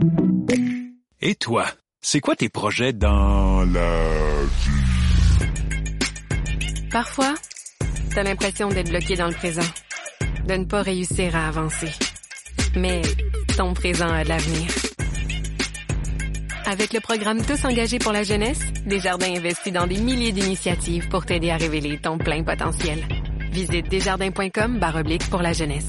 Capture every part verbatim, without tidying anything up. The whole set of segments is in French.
Et toi, c'est quoi tes projets dans la vie? Parfois, t'as l'impression d'être bloqué dans le présent, de ne pas réussir à avancer. Mais ton présent a de l'avenir. Avec le programme Tous engagés pour la jeunesse, Desjardins investit dans des milliers d'initiatives pour t'aider à révéler ton plein potentiel. Visite desjardins.com barre oblique pour la jeunesse.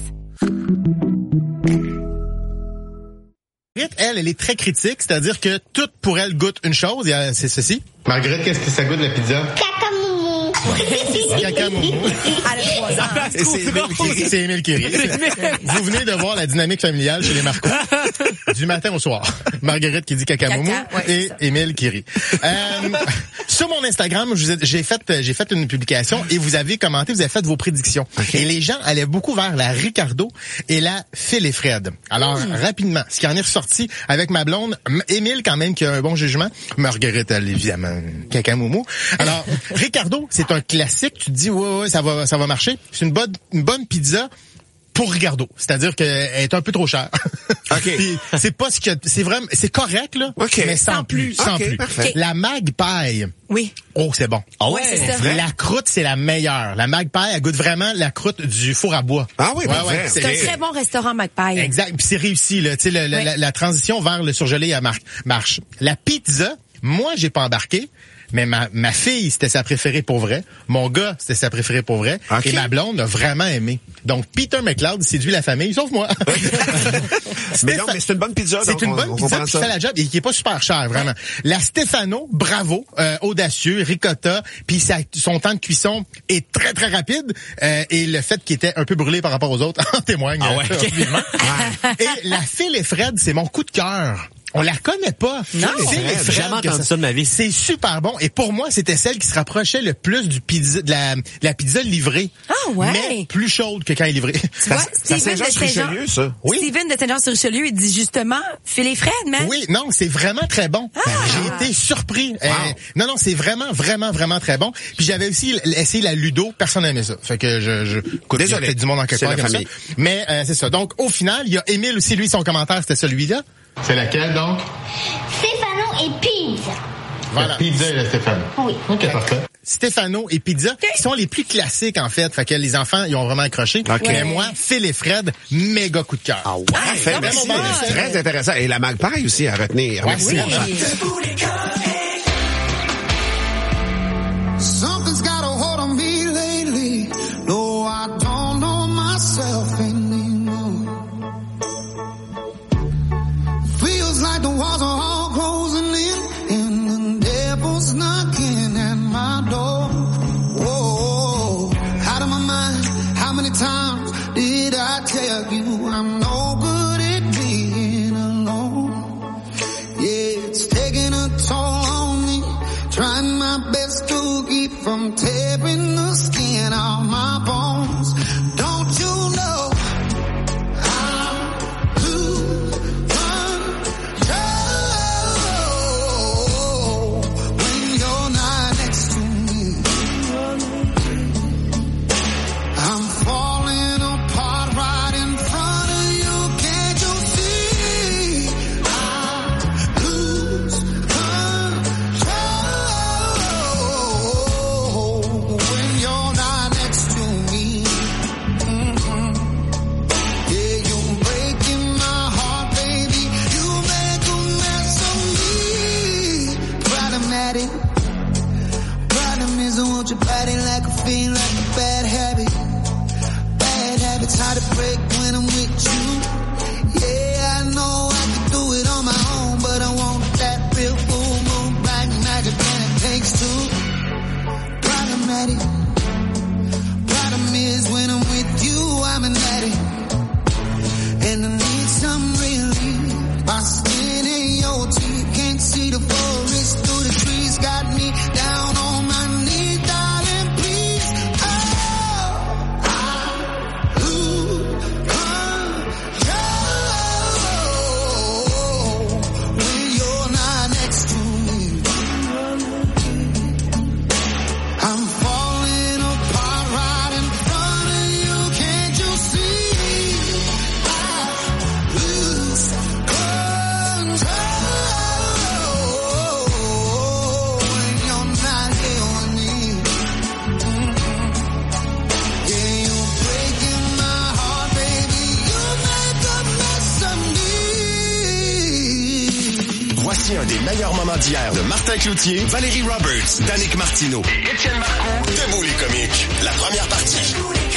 Marguerite, elle, elle est très critique, c'est-à-dire que tout pour elle goûte une chose, et c'est ceci. Marguerite, qu'est-ce que ça goûte la pizza? Cacamoumou. Cacamoumou. Et c'est Émile Kéry. C'est Émile Kéry. Vous venez de voir la dynamique familiale chez les Marcos. Du matin au soir. Marguerite qui dit cacamoumou Caca, ouais, et Émile Kéry. Euh, sur mon Instagram, je vous ai, j'ai fait j'ai fait une publication et vous avez commenté, vous avez fait vos prédictions. Okay. Et les gens allaient beaucoup vers la Ricardo et la Phil et Fred. Alors, mmh. rapidement, ce qui en est ressorti avec ma blonde, Émile quand même qui a un bon jugement, Marguerite, elle, évidemment, cacamoumou. Alors, Ricardo, c'est un classique, tu te dis ouais ouais, ça va ça va marcher. C'est une bonne une bonne pizza pour Ricardo, c'est-à-dire qu'elle est un peu trop chère. OK. c'est pas ce que c'est vraiment c'est correct là, okay. mais sans, sans plus, sans okay, plus. Parfait. La Magpie. Oui. Oh, c'est bon. Ah ouais, c'est ça. La croûte, c'est la meilleure. La Magpie, elle goûte vraiment la croûte du four à bois. Ah oui, ouais, ouais, ouais, c'est, c'est un très bon restaurant Magpie. Exact, puis c'est réussi là, tu sais le, oui. la, la transition vers le surgelé à mar- marche. La pizza, moi j'ai pas embarqué. Mais ma, ma fille, c'était sa préférée pour vrai. Mon gars, c'était sa préférée pour vrai. Okay. Et ma blonde a vraiment aimé. Donc, Peter McLeod séduit la famille, sauf moi. mais non, mais c'est une bonne pizza. C'est donc une on, bonne on pizza qui fait la job et qui est pas super chère, vraiment. Ouais. La Stefano, bravo, euh, audacieux, ricotta, puis son temps de cuisson est très, très rapide. Euh, et le fait qu'il était un peu brûlé par rapport aux autres en témoigne. Ah ouais. ouais. Et la Phil et Fred, c'est mon coup de cœur. On la connaît pas. Non, j'ai jamais entendu ça, ça de ma vie. C'est super bon. Et pour moi, c'était celle qui se rapprochait le plus du pizza, de la, de la pizza livrée. Ah ouais. Mais plus chaude que quand elle est livrée. Tu vois, Steven de Saint-Jean, ça. Oui. Steven de Saint-Jean-sur-Richelieu, il dit justement, Phil et Fred, man. Oui, non, c'est vraiment très bon. Ah. J'ai été surpris. Wow. Euh, non, non, c'est vraiment, vraiment, vraiment très bon. Puis j'avais aussi essayé la Ludo. Personne n'aimait ça. Fait que je, je, écoute, il y a peut-être du monde en quelque part comme ça. Mais, euh, c'est ça. Donc, au final, il y a Émile aussi, lui, son commentaire, c'était celui-là. C'est laquelle, donc? Stefano et pizza. Voilà. La pizza et la Stefano. Oui. OK, parfait. Stefano et pizza, qui sont les plus classiques, en fait. Fait que les enfants, ils ont vraiment accroché. Okay. Mais moi, Phil et Fred, méga coup de cœur. Ah ouais? Parfait, merci. C'est très intéressant. Et la Magpie aussi à retenir. Ouais, merci. Oui. Something's got a hold on me lately. No, I don't know myself anymore. Feels like the walls are all closing in and the devil's knocking at my door. Whoa, out of my mind, how many times did I tell you I'm no good at being alone? Yeah, it's taking a toll on me, trying my best to keep from tearing the skin off my bones. Don't you know? Oh Voici un des meilleurs moments d'hier de Martin Cloutier, Valérie Roberts, Danick Martineau et Étienne Marcoux, Debout les comiques. La première partie.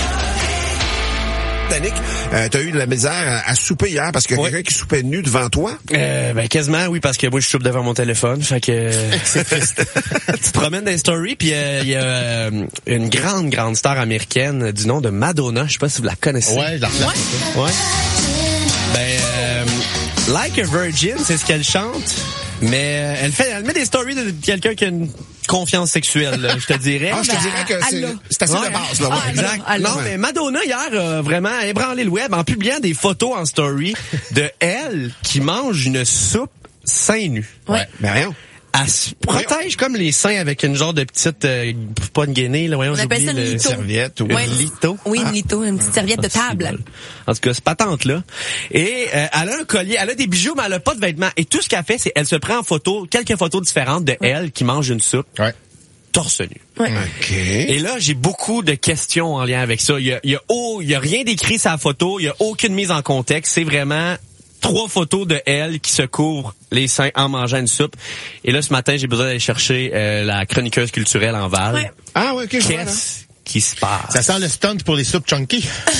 Danick, euh, t'as eu de la misère à, à souper hier parce qu'il y a oui. quelqu'un qui soupait nu devant toi? Euh, ben quasiment, oui, parce que moi je soupe devant mon téléphone, fait que c'est triste. Tu te promènes dans les stories, puis il euh, y a euh, une grande, grande star américaine du nom de Madonna, je sais pas si vous la connaissez. Ouais, je la replace. Ouais. ouais. Ben, euh, Like a Virgin, c'est ce qu'elle chante. Mais elle fait, elle met des stories de quelqu'un qui a une confiance sexuelle, là, je te dirais. Ah, je te dirais que c'est, c'est assez ouais. de base, là. Ouais. Ah, exact. Alors, non, ouais. mais Madonna, hier, a vraiment ébranlé le web en publiant des photos en story de elle qui mange une soupe seins nus. Ouais. Mais rien. Elle se protège comme les seins avec une genre de petite, euh, pas une gainée, là, voyons, on appelle ça une lito. Serviette ou ouais. une lito. Oui, une lito, une petite serviette de table. En tout cas, c'est patente là. Et euh, elle a un collier, elle a des bijoux, mais elle a pas de vêtements. Et tout ce qu'elle fait, c'est elle se prend en photo, quelques photos différentes de ouais. elle qui mange une soupe. Ouais. Torse nu. Ouais. OK. Et là, j'ai beaucoup de questions en lien avec ça. Il y a, il y a, oh, il y a rien d'écrit sur la photo, il y a aucune mise en contexte. C'est vraiment trois photos de elle qui se couvre les seins en mangeant une soupe. Et là, ce matin, j'ai besoin d'aller chercher euh, la chroniqueuse culturelle en Val. Ouais. Ah ouais, ok, je vois, Qu'est-ce qui se passe? Ça sent le stunt pour les soupes chunky.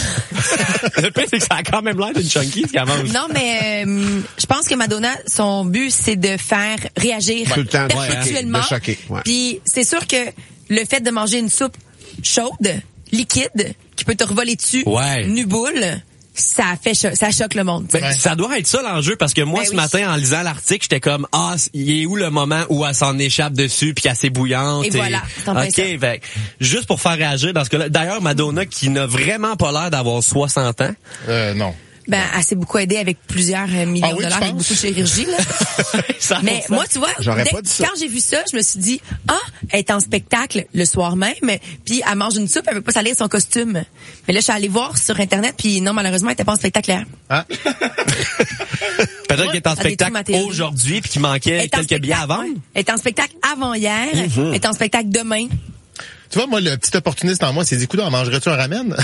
Le pire, c'est que ça a quand même l'air d'une chunky, ce qu'elle mange. Non, mais euh, je pense que Madonna, son but, c'est de faire réagir tout le temps, perpétuellement. Ouais, de choquer. Ouais. Puis c'est sûr que le fait de manger une soupe chaude, liquide, qui peut te revoler dessus, ouais. nuboule, ça fait cho- ça choque le monde. Ben, ouais. Ça doit être ça l'enjeu parce que moi ben ce oui. matin en lisant l'article j'étais comme ah il est où le moment où elle s'en échappe dessus puis qu'elle est bouillante et, et voilà ok fait, juste pour faire réagir dans ce cas-là. D'ailleurs Madonna qui n'a vraiment pas l'air d'avoir soixante ans. Euh non. Ben, elle s'est beaucoup aidée avec plusieurs millions ah oui, de dollars, avec beaucoup de chirurgie, là. Mais moi, tu vois, dès, pas dit ça. Quand j'ai vu ça, je me suis dit, ah, elle est en spectacle le soir même, puis elle mange une soupe, elle veut pas salir son costume. Mais là, je suis allée voir sur Internet, puis non, malheureusement, elle était pas en spectacle hier. Ah. Peut-être qu'elle est en spectacle aujourd'hui, puis qu'il manquait quelques billets avant. Ouais. Elle est en spectacle avant hier, mm-hmm. elle est en spectacle demain. Tu vois, moi, le petit opportuniste en moi, c'est dit, coudonc, mangerais-tu un ramen?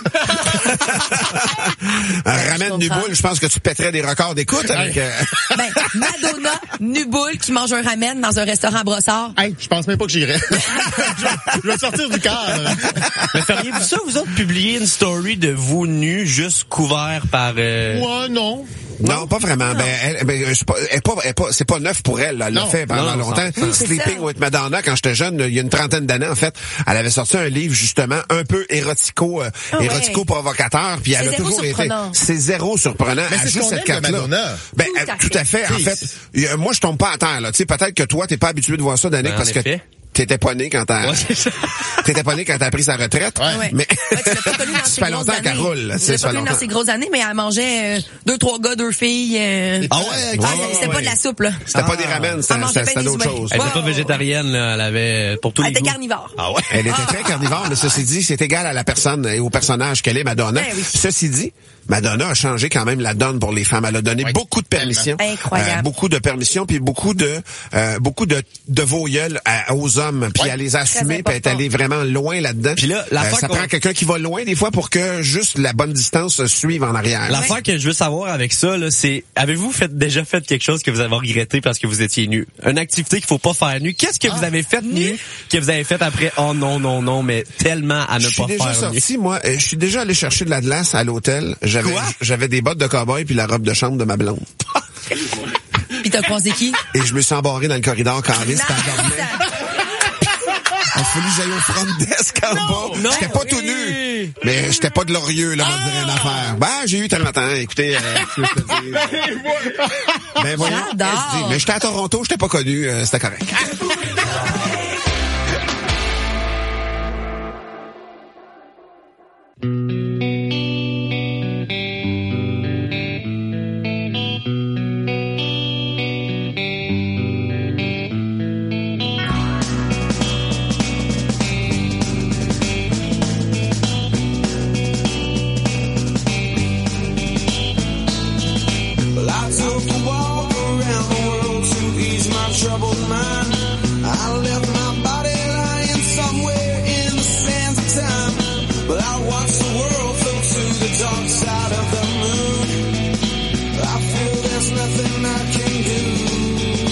Un ramen nuboule, je pense que tu pèterais des records d'écoute avec... Euh... Ben, Madonna nuboule qui mange un ramen dans un restaurant Brossard. Hey, je pense même pas que j'irais. je, je vais sortir du cadre. Mais feriez-vous ça, vous autres, publier une story de vous nus, juste couvert par... Euh... Ouais, non. Non, non, pas vraiment. Non. Ben, elle, ben, c'est pas, elle, pas, elle, pas, c'est pas neuf pour elle. Là. Elle l'a fait pendant non, longtemps. Ça, ça. Sleeping with Madonna, quand j'étais jeune, il y a une trentaine d'années, en fait, elle avait sorti un livre, justement, un peu érotico, euh, oh, érotico-provocateur, puis elle a toujours été... C'est zéro surprenant. Mais c'est juste cette carte-là. Ben, tout, à, tout à fait. En fait, euh, moi, je tombe pas à terre, là. Tu sais, peut-être que toi, t'es pas habitué de voir ça, Danick, ben, parce que... T'étais pas né quand t'as, ouais, t'étais pas né quand t'as pris sa retraite. Ouais. Mais, ouais, tu l'as pas connu dans ses grosses années. Qu'elle roule, tu l'as pas connu dans ses grosses années, mais elle mangeait, euh, deux, trois gars, deux filles, euh... Ah ouais, ah, ouais c'était ouais. pas de la soupe, là. C'était ah. pas des ramen, c'était, c'était, c'était d'autres choses. Elle était pas végétarienne, là. Elle avait, pour tous les Elle était goûts. carnivore. Ah ouais. Elle était ah. très carnivore, mais ceci dit, c'est égal à la personne et au personnage qu'elle est, Madonna. Ben oui. Ceci dit, Madonna a changé quand même la donne pour les femmes. Elle a donné oui. beaucoup de permissions. Incroyable. Euh, beaucoup de permissions, puis beaucoup de, euh, beaucoup de, de voyeul à, aux hommes, puis ouais. elle les a assumés, puis elle est allée vraiment loin là-dedans. Puis là, euh, ça prend quelqu'un qui va loin des fois pour que juste la bonne distance suive en arrière. L'affaire ouais. que je veux savoir avec ça, là, c'est, avez-vous fait, déjà fait quelque chose que vous avez regretté parce que vous étiez nu? Une activité qu'il faut pas faire nu. Qu'est-ce que ah. vous avez fait nu que vous avez fait après? Oh non, non, non, mais tellement à ne pas faire nu. Je suis déjà sorti, moi, je suis déjà allé chercher de la glace à l'hôtel. J'avais, j'avais des bottes de cow-boy puis la robe de chambre de ma blonde. Puis t'as croisé qui? Et je me suis embarré dans le corridor carré, c'était il a fallu que j'aille au front desk en bas. Non, j'étais pas oui. tout nu. Mais j'étais pas glorieux, là, on va dire une affaire. Ben, j'ai eu tellement de temps. Écoutez, euh, je te dis. Ben, voyons. J'adore. Mais j'étais à Toronto, j'étais pas connu, euh, c'était correct. Dark side of the moon. I feel there's nothing I can do.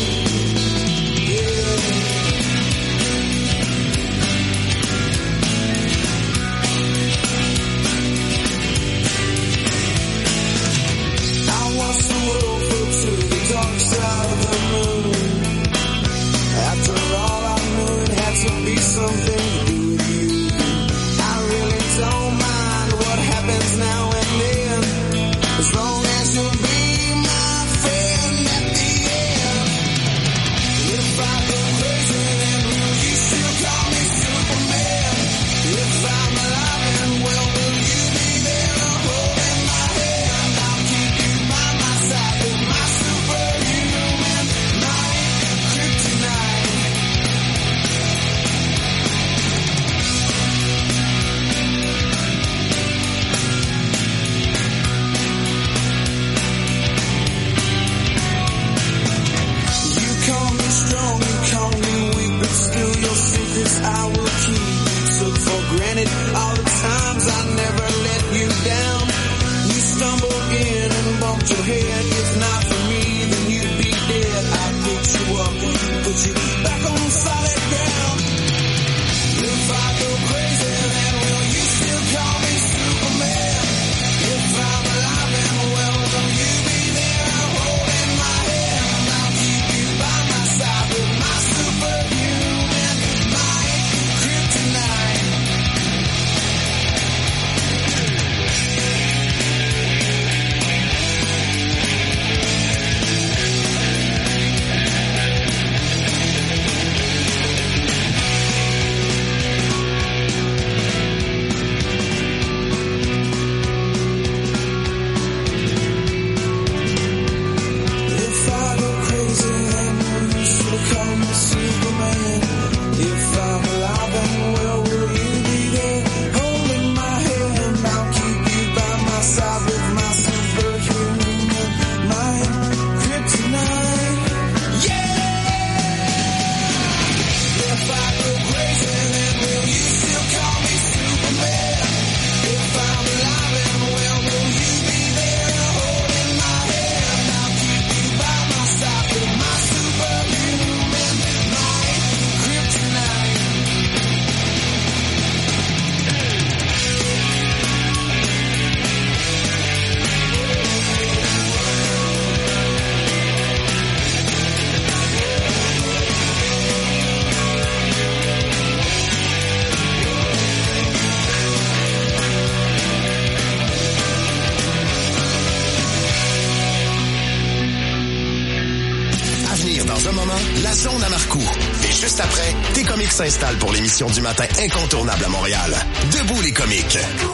La Zone à Marcoux. Et juste après, T-Comics s'installe pour l'émission du matin incontournable à Montréal. Debout les comiques.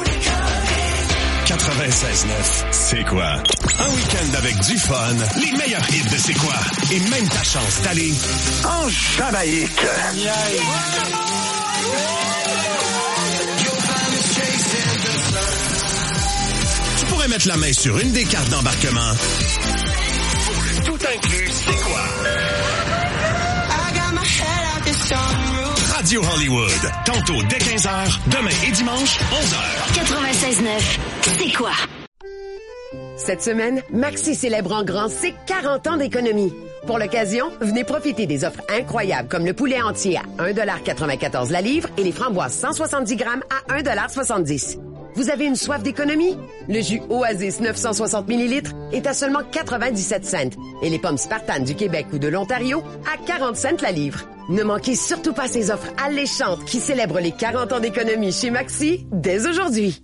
quatre-vingt-seize neuf, c'est quoi? Un week-end avec du fun, les meilleurs hits de c'est quoi? Et même ta chance d'aller en Jamaïque. Tu pourrais mettre la main sur une des cartes d'embarquement. Tout inclus, c'est quoi? Radio Hollywood. Tantôt dès quinze heures, demain et dimanche, onze heures. quatre-vingt-seize neuf, c'est quoi? Cette semaine, Maxi célèbre en grand ses quarante ans d'économie. Pour l'occasion, venez profiter des offres incroyables comme le poulet entier à un dollar quatre-vingt-quatorze la livre et les framboises cent soixante-dix grammes à un dollar soixante-dix. Vous avez une soif d'économie? Le jus Oasis neuf cent soixante millilitres est à seulement quatre-vingt-dix-sept cents et les pommes Spartan du Québec ou de l'Ontario à quarante cents la livre. Ne manquez surtout pas ces offres alléchantes qui célèbrent les quarante ans d'économie chez Maxi dès aujourd'hui.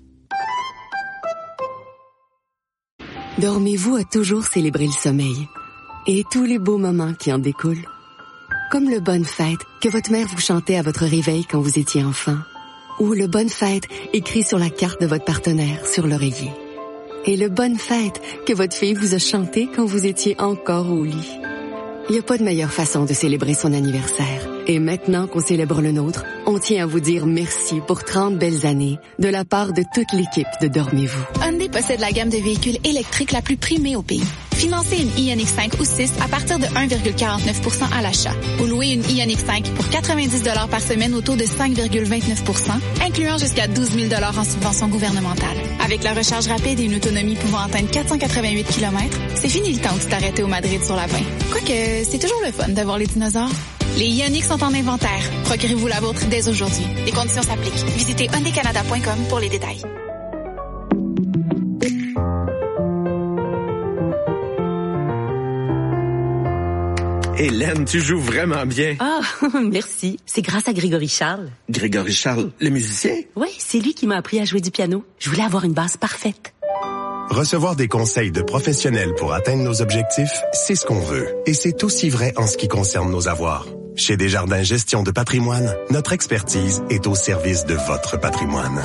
Dormez-vous a toujours célébré le sommeil et tous les beaux moments qui en découlent. Comme le Bonne Fête que votre mère vous chantait à votre réveil quand vous étiez enfant. Ou le Bonne Fête écrit sur la carte de votre partenaire sur l'oreiller. Et le Bonne Fête que votre fille vous a chanté quand vous étiez encore au lit. Il n'y a pas de meilleure façon de célébrer son anniversaire. Et maintenant qu'on célèbre le nôtre, on tient à vous dire merci pour trente belles années de la part de toute l'équipe de Dormez-vous. Hyundai possède la gamme de véhicules électriques la plus primée au pays. Financez une Ioniq cinq ou six à partir de un virgule quarante-neuf pour cent à l'achat. Ou louez une Ioniq cinq pour quatre-vingt-dix dollars par semaine au taux de cinq virgule vingt-neuf pour cent, incluant jusqu'à douze mille dollars en subvention gouvernementale. Avec la recharge rapide et une autonomie pouvant atteindre quatre cent quatre-vingt-huit kilomètres, c'est fini le temps de t'arrêter au Madrid sur la vingt. Quoique, c'est toujours le fun d'avoir les dinosaures. Les Ioniq sont en inventaire. Procurez-vous la vôtre dès aujourd'hui. Les conditions s'appliquent. Visitez hyundai canada point com pour les détails. Hélène, tu joues vraiment bien. Ah, merci. C'est grâce à Grégory Charles. Grégory Charles, le musicien? Oui, c'est lui qui m'a appris à jouer du piano. Je voulais avoir une base parfaite. Recevoir des conseils de professionnels pour atteindre nos objectifs, c'est ce qu'on veut. Et c'est aussi vrai en ce qui concerne nos avoirs. Chez Desjardins Gestion de patrimoine, notre expertise est au service de votre patrimoine.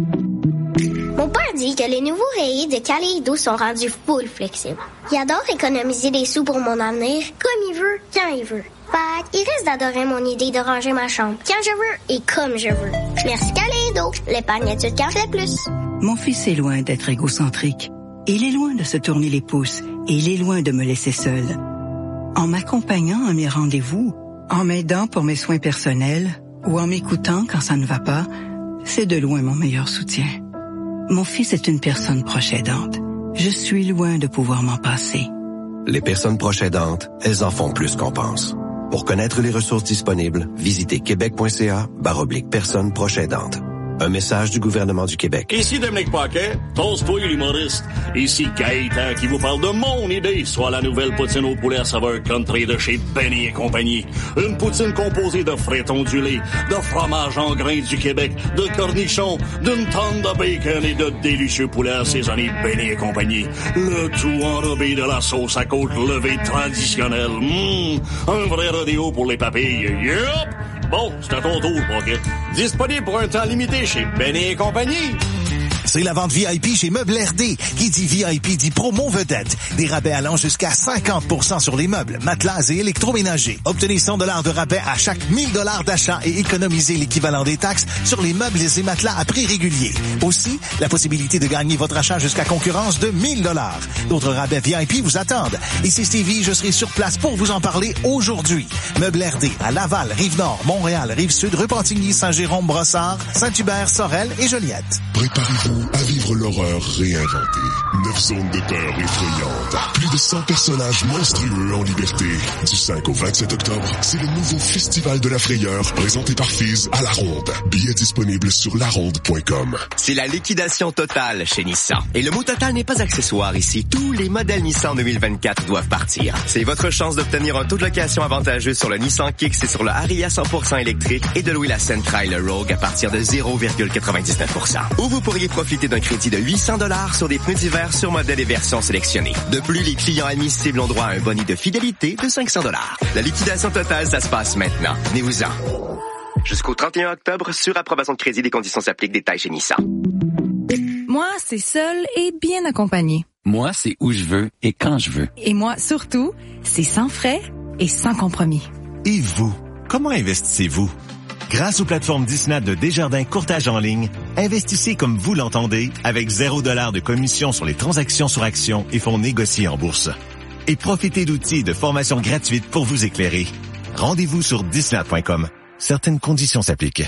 Mon père dit que les nouveaux rayés de Kaleido sont rendus full flexibles. Il adore économiser des sous pour mon avenir, comme il veut, quand il veut. Fait il risque d'adorer mon idée de ranger ma chambre quand je veux et comme je veux. Merci Kaleido, l'épargne étude qu'en fait plus. Mon fils est loin d'être égocentrique. Il est loin de se tourner les pouces et il est loin de me laisser seule. En m'accompagnant à mes rendez-vous, en m'aidant pour mes soins personnels ou en m'écoutant quand ça ne va pas, c'est de loin mon meilleur soutien. Mon fils est une personne proche aidante. Je suis loin de pouvoir m'en passer. Les personnes proches aidantes, elles en font plus qu'on pense. Pour connaître les ressources disponibles, visitez québec.ca barre oblique personnes proches aidantes. Un message du gouvernement du Québec. Ici Dominique Paquet, toast-toi l'humoriste. Ici Gaëtan qui vous parle de mon idée, soit la nouvelle poutine au poulet à saveur country de chez Benny et compagnie. Une poutine composée de frites ondulées, de fromage en grains du Québec, de cornichons, d'une tonne de bacon et de délicieux poulets assaisonnés Benny et compagnie. Le tout enrobé de la sauce à côte levée traditionnelle. Mmh, un vrai rodéo pour les papilles. Yup! Bon, c'est à ton tour, Pocket. Disponible pour un temps limité chez Benny et compagnie. C'est la vente V I P chez Meubles R D. Qui dit V I P dit promo vedette. Des rabais allant jusqu'à cinquante pour cent sur les meubles, matelas et électroménagers. Obtenez cent dollars de rabais à chaque mille dollars d'achat et économisez l'équivalent des taxes sur les meubles et matelas à prix régulier. Aussi, la possibilité de gagner votre achat jusqu'à concurrence de mille dollars. D'autres rabais V I P vous attendent. Ici Stevie, je serai sur place pour vous en parler aujourd'hui. Meubles R D à Laval, Rive-Nord, Montréal, Rive-Sud, Repentigny, Saint-Jérôme, Brossard, Saint-Hubert, Sorel et Joliette. Préparez-vous à vivre l'horreur réinventée. Neuf zones de peur effrayantes. Plus de cent personnages monstrueux en liberté. Du cinq au vingt-sept octobre, c'est le nouveau Festival de la frayeur présenté par Fizz à La Ronde. Billets disponibles sur la ronde point com. C'est la liquidation totale chez Nissan. Et le mot total n'est pas accessoire ici. Tous les modèles Nissan deux mille vingt-quatre doivent partir. C'est votre chance d'obtenir un taux de location avantageux sur le Nissan Kicks et sur le Ariya cent pour cent électrique et de louer la Sentra et le Rogue à partir de zéro virgule quatre-vingt-dix-neuf pour cent. Ou vous pourriez profiter d'un crédit de huit cents dollars sur des pneus d'hiver sur modèles et versions sélectionnés. De plus, les clients admissibles ont droit à un bonus de fidélité de cinq cents dollars. La liquidation totale, ça se passe maintenant. Venez-vous-en. Jusqu'au trente et un octobre, sur approbation de crédit, des conditions s'appliquent, détails chez Nissan. Moi, c'est seul et bien accompagné. Moi, c'est où je veux et quand je veux. Et moi, surtout, c'est sans frais et sans compromis. Et vous, comment investissez-vous? Grâce aux plateformes Disney de Desjardins Courtage en ligne, investissez comme vous l'entendez avec zéro dollar de commission sur les transactions sur actions et fonds négociés en bourse. Et profitez d'outils de formation gratuite pour vous éclairer. Rendez-vous sur disney point com. Certaines conditions s'appliquent.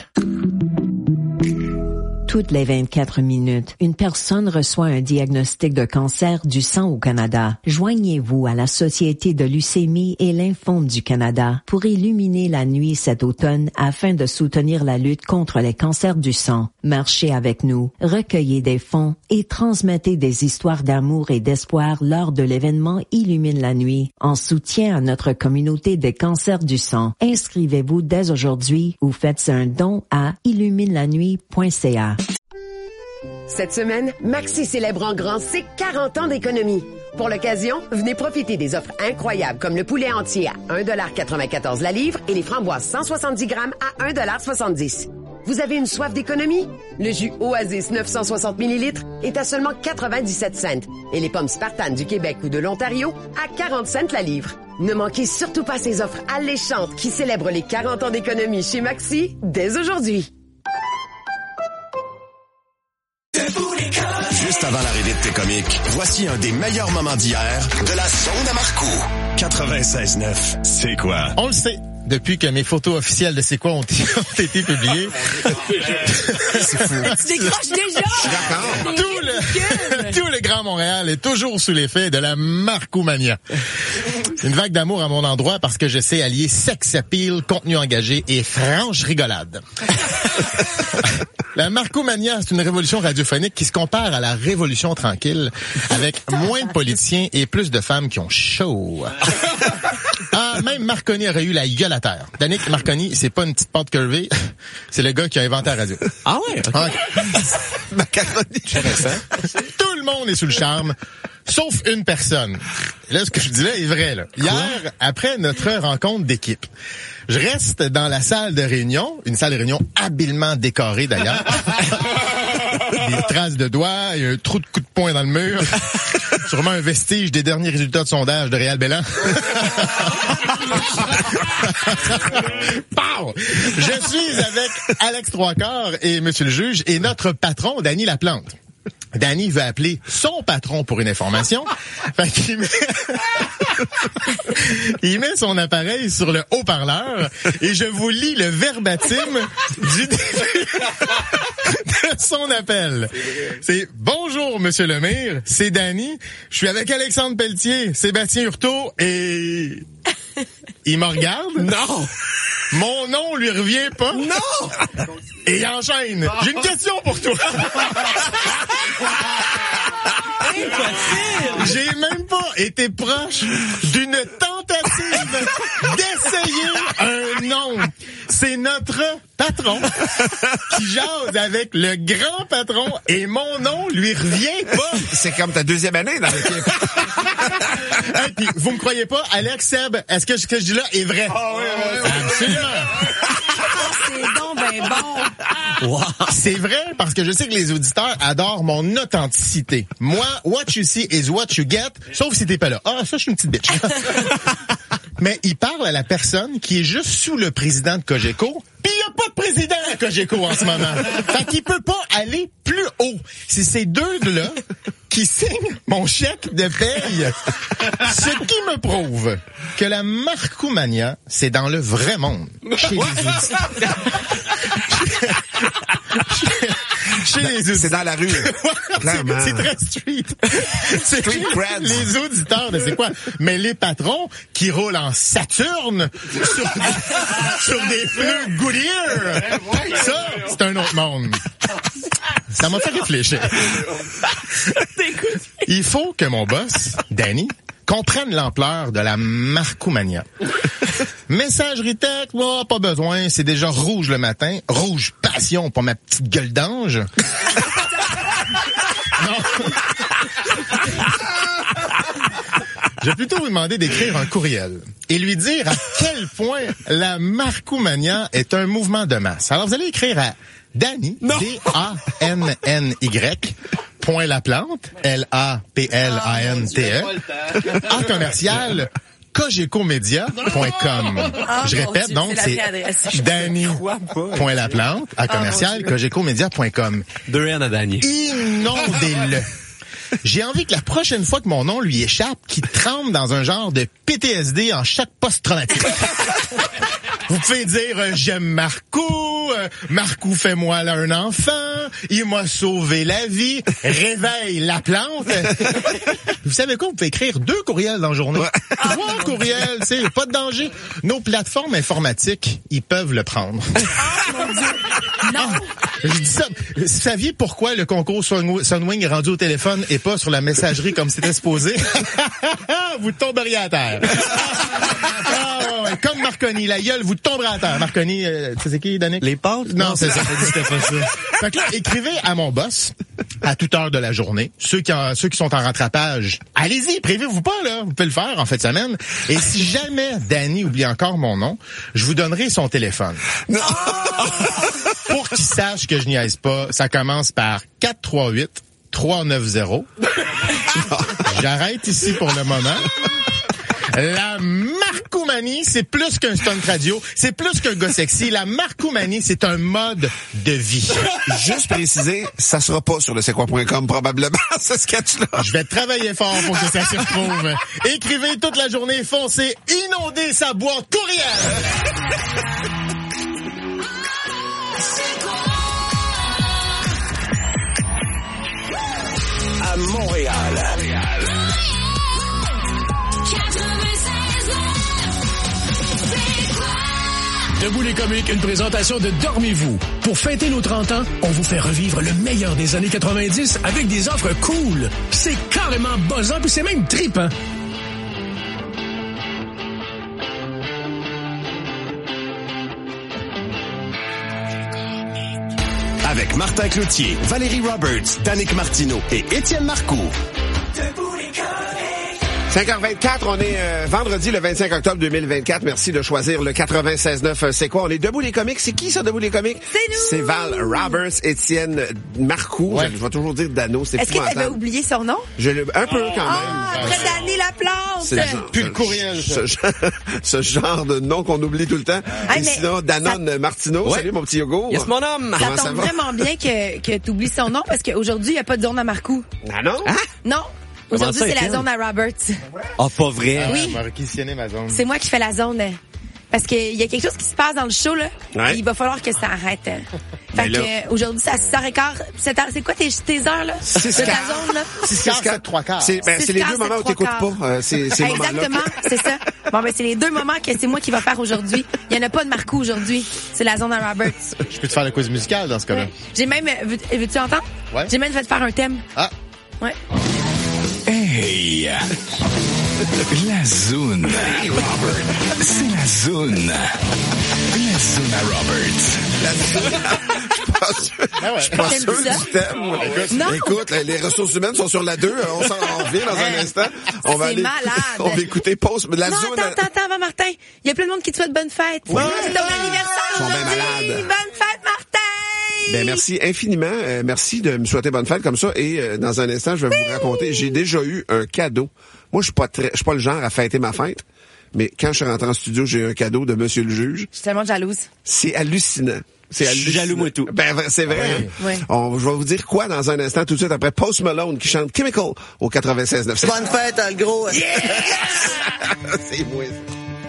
Toutes les vingt-quatre minutes, une personne reçoit un diagnostic de cancer du sang au Canada. Joignez-vous à la Société de leucémie et lymphome du Canada pour illuminer la nuit cet automne afin de soutenir la lutte contre les cancers du sang. Marchez avec nous, recueillez des fonds et transmettez des histoires d'amour et d'espoir lors de l'événement Illumine la nuit en soutien à notre communauté des cancers du sang. Inscrivez-vous dès aujourd'hui ou faites un don à illumine la nuit point c a. Cette semaine, Maxi célèbre en grand ses quarante ans d'économie. Pour l'occasion, venez profiter des offres incroyables comme le poulet entier à un dollar quatre-vingt-quatorze la livre et les framboises cent soixante-dix grammes à un dollar soixante-dix. Vous avez une soif d'économie? Le jus Oasis neuf cent soixante millilitres est à seulement quatre-vingt-dix-sept cents et les pommes Spartan du Québec ou de l'Ontario à quarante cents la livre. Ne manquez surtout pas ces offres alléchantes qui célèbrent les quarante ans d'économie chez Maxi dès aujourd'hui. Juste avant l'arrivée de T-Comics, voici un des meilleurs moments d'hier de la zone à Marcoux. quatre-vingt-seize neuf, c'est quoi? On le sait. Depuis que mes photos officielles de C'est quoi ont, ont été publiées. C'est fou. Tu décroches déjà! Tout le, tout le Grand Montréal est toujours sous l'effet de la Marcoumania. Une vague d'amour à mon endroit parce que je sais allier sex appeal, contenu engagé et franche rigolade. La Marcomania, c'est une révolution radiophonique qui se compare à la Révolution tranquille, avec moins de politiciens et plus de femmes qui ont chaud. Ah, même Marconi aurait eu la gueule à terre. Danick Marconi, c'est pas une petite pâte curvée, c'est le gars qui a inventé la radio. Ah ouais? Okay. Okay. Macaroni. Tout le monde est sous le charme, sauf une personne. Là, ce que je dis là est vrai, là. Hier, quoi? Après notre rencontre d'équipe, je reste dans la salle de réunion, une salle de réunion habilement décorée d'ailleurs. Des traces de doigts et un trou de coup de poing dans le mur. Sûrement un vestige des derniers résultats de sondage de Réal Bellan. Pow! Je suis avec Alex Trois-Quarts et Monsieur le juge et notre patron, Danny Laplante. Danny veut appeler son patron pour une information. Fait qu'il met... Il met son appareil sur le haut-parleur et je vous lis le verbatim du début de son appel. C'est « Bonjour, Monsieur Lemire, c'est Danny. Je suis avec Alexandre Pelletier, Sébastien Hurtaud et... » Il me regarde. Non! Mon nom lui revient pas. Non! Et il enchaîne. J'ai une question pour toi. Impossible! J'ai même pas été proche d'une tentative d'essayer un nom. C'est notre patron qui jase avec le grand patron et mon nom lui revient pas. C'est comme ta deuxième année dans l'équipe. Hey, puis, vous me croyez pas, Alex, Seb, est-ce que ce que je dis là est vrai? Ah oui, oui, oui. Absolument. C'est donc ben bon. Wow. C'est vrai parce que je sais que les auditeurs adorent mon authenticité. Moi, what you see is what you get, sauf si t'es pas là. Ah, ça, je suis une petite bitch. Mais il parle à la personne qui est juste sous le président de Cogeco, puis il n'y a pas de président à Cogeco en ce moment. Fait qu'il peut pas aller plus haut. C'est ces deux-là qui signent mon chèque de paye. Ce qui me prouve que la Marcomania, c'est dans le vrai monde. Chez les auditeurs. Chez les auditeurs. C'est dans la rue. Clairement. C'est très street. C'est street cred. Les auditeurs de c'est quoi? Mais les patrons qui roulent en Saturne sur des, sur des pneus Goodyear. Ça, c'est un autre monde. Ça m'a fait réfléchir. Il faut que mon boss, Danny, comprenne l'ampleur de la Marcomania. Messagerie texte, oh, pas besoin, c'est déjà rouge le matin. Rouge passion pour ma petite gueule d'ange. Non. Je vais plutôt vous demander d'écrire un courriel et lui dire à quel point la Marcomania est un mouvement de masse. Alors, vous allez écrire à Danny, D A N N Y, point Laplante, L A P L A N T E, en commercial, cogecomedia point com. Je répète, donc, c'est Danny, point Laplante, à commercial, cogecomedia point com. Deux N à Danny. Inondez-le. J'ai envie que la prochaine fois que mon nom lui échappe, qu'il tremble dans un genre de P T S D en chaque post-traumatique. Vous pouvez dire euh, « J'aime Marcou, euh, Marcou fait-moi là un enfant, il m'a sauvé la vie, réveille la plante. » Vous savez quoi? Vous pouvez écrire deux courriels dans la journée. Ouais. Trois courriels, tu sais, pas de danger. Nos plateformes informatiques, ils peuvent le prendre. Oh, mon Dieu. Non. Je dis ça. Vous saviez pourquoi le concours Sunwing est rendu au téléphone et pas sur la messagerie comme c'était supposé? Vous tomberiez à terre. Ah, ouais, comme Marconi, la gueule, vous tomberez à terre. Marconi, euh, tu sais c'est qui, Danick? Les pâtes? Non, c'est ça. C'était pas ça. Fait que là, écrivez à mon boss, à toute heure de la journée. Ceux qui, en, ceux qui sont en rattrapage, allez-y, prévez-vous pas, là. Vous pouvez le faire en fin de semaine. Et si jamais Danny oublie encore mon nom, je vous donnerai son téléphone. Non. Pour qu'il sache que je niaise pas, ça commence par quatre trois huit trois neuf zéro. J'arrête ici pour le moment. La Marcomanie, c'est plus qu'un stunt radio, c'est plus qu'un gars sexy. La Marcomanie, c'est un mode de vie. Juste préciser, ça sera pas sur le c'est quoi point com probablement, ce sketch-là. Je vais travailler fort pour que ça s'y retrouve. Écrivez toute la journée, foncez, inondez sa boîte courriel. À Montréal. Debout les comiques, une présentation de Dormez-vous. Pour fêter nos trente ans, on vous fait revivre le meilleur des années quatre-vingt-dix avec des offres cool. C'est carrément buzzant puis c'est même trippant. Avec Martin Cloutier, Valérie Roberts, Danick Martineau et Étienne Marcoux. cinq heures vingt-quatre, on est euh, vendredi le vingt-cinq octobre deux mille vingt-quatre. Merci de choisir le quatre-vingt-seize neuf. C'est quoi? On est Debout les comiques. C'est qui ça, Debout les comiques? C'est nous! C'est Val Roberts, Étienne Marcoux. Ouais. Je, je vais toujours dire Dano. C'est Est-ce que tu avais oublié son nom? Je l'ai un peu quand même. Ah, après Dany Laplante! C'est plus le courriel. Ce, ce, ce genre de nom qu'on oublie tout le temps. Ah, et sinon, Danone ça... Martineau. Ouais. Salut mon petit yogourt. Yes, mon homme. Ça tombe ça vraiment bien que, que tu oublies son nom parce qu'aujourd'hui, il n'y a pas de zone à Marcoux. Ah non? Ah? Non. Aujourd'hui, c'est la zone à Roberts. Ah, oh, pas vrai? Oui. On va réquisitionner ma zone. C'est moi qui fais la zone. Parce qu'il y a quelque chose qui se passe dans le show, là. Ouais. Il va falloir que ça arrête. Fait que, euh, aujourd'hui, c'est à six heures quinze. C'est, c'est quoi tes, tes heures, là? six de ta zone, là? six quarts, sept trois quarts. C'est, ben, c'est les deux moments où t'écoutes pas, euh, ces, ces Exactement, c'est ça. Bon, ben, c'est les deux moments que c'est moi qui va faire aujourd'hui. Il y en a pas de Marcoux aujourd'hui. C'est la zone à Roberts. Je peux te faire le quiz musical dans ce cas-là. Ouais. J'ai même, veux, veux-tu entendre? Ouais. J'ai même fait faire un thème. Ah. Ouais. Hey! La zone. Hey, Robert. C'est la zone. La zone à Roberts. La zone. Je suis pas sûr, pas sûr du thème. Écoute, non. écoute, les ressources humaines sont sur la deux. On s'en revient dans un instant. On va c'est aller, malade. On va écouter Post. La non, zone. attends, attends, attends, Martin. Il y a plein de monde qui te souhaite bonne fête. Ouais. C'est ton anniversaire. Ils sont bien malades. Bonne fête, Martin. Ben merci infiniment. Euh, merci de me souhaiter bonne fête comme ça. Et euh, dans un instant, je vais vous raconter. J'ai déjà eu un cadeau. Moi, je suis pas très, je suis pas le genre à fêter ma fête. Mais quand je suis rentré en studio, j'ai eu un cadeau de Monsieur le juge. Je suis tellement jalouse. C'est hallucinant. C'est je suis jaloux, moi, tout. Ben, c'est vrai. Ouais. Hein? Ouais. On, je vais vous dire quoi dans un instant, tout de suite après Post Malone qui chante Chemical au quatre-vingt-seize neuf. Bonne fête, le gros. Yes! C'est moi, ça.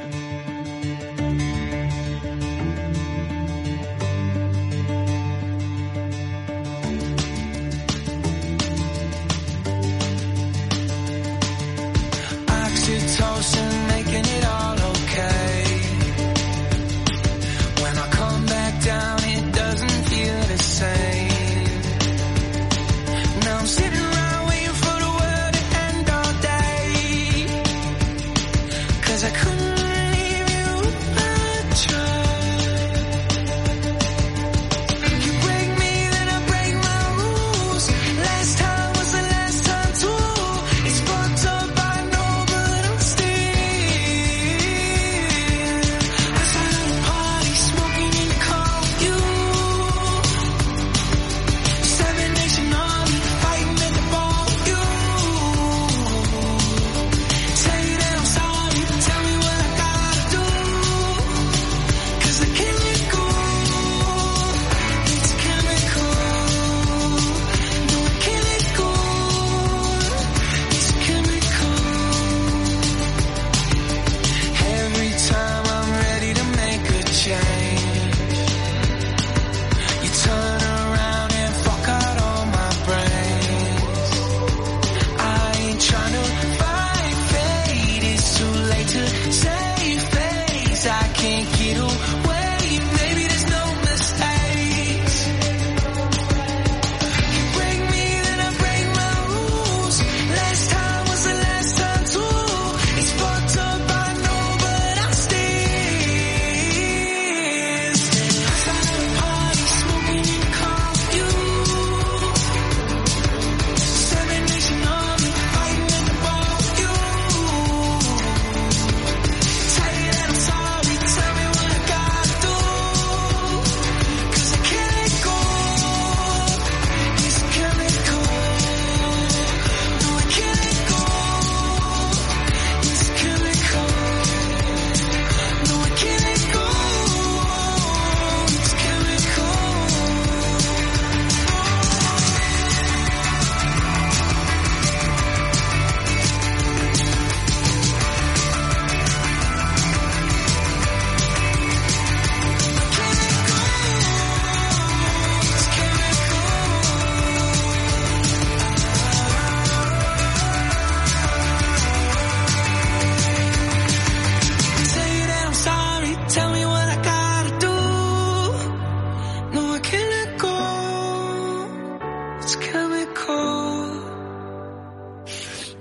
Oxytocin making it all okay. When I come back down, it doesn't feel the same. Now I'm sitting around waiting for the world to end all day. 'Cause I couldn't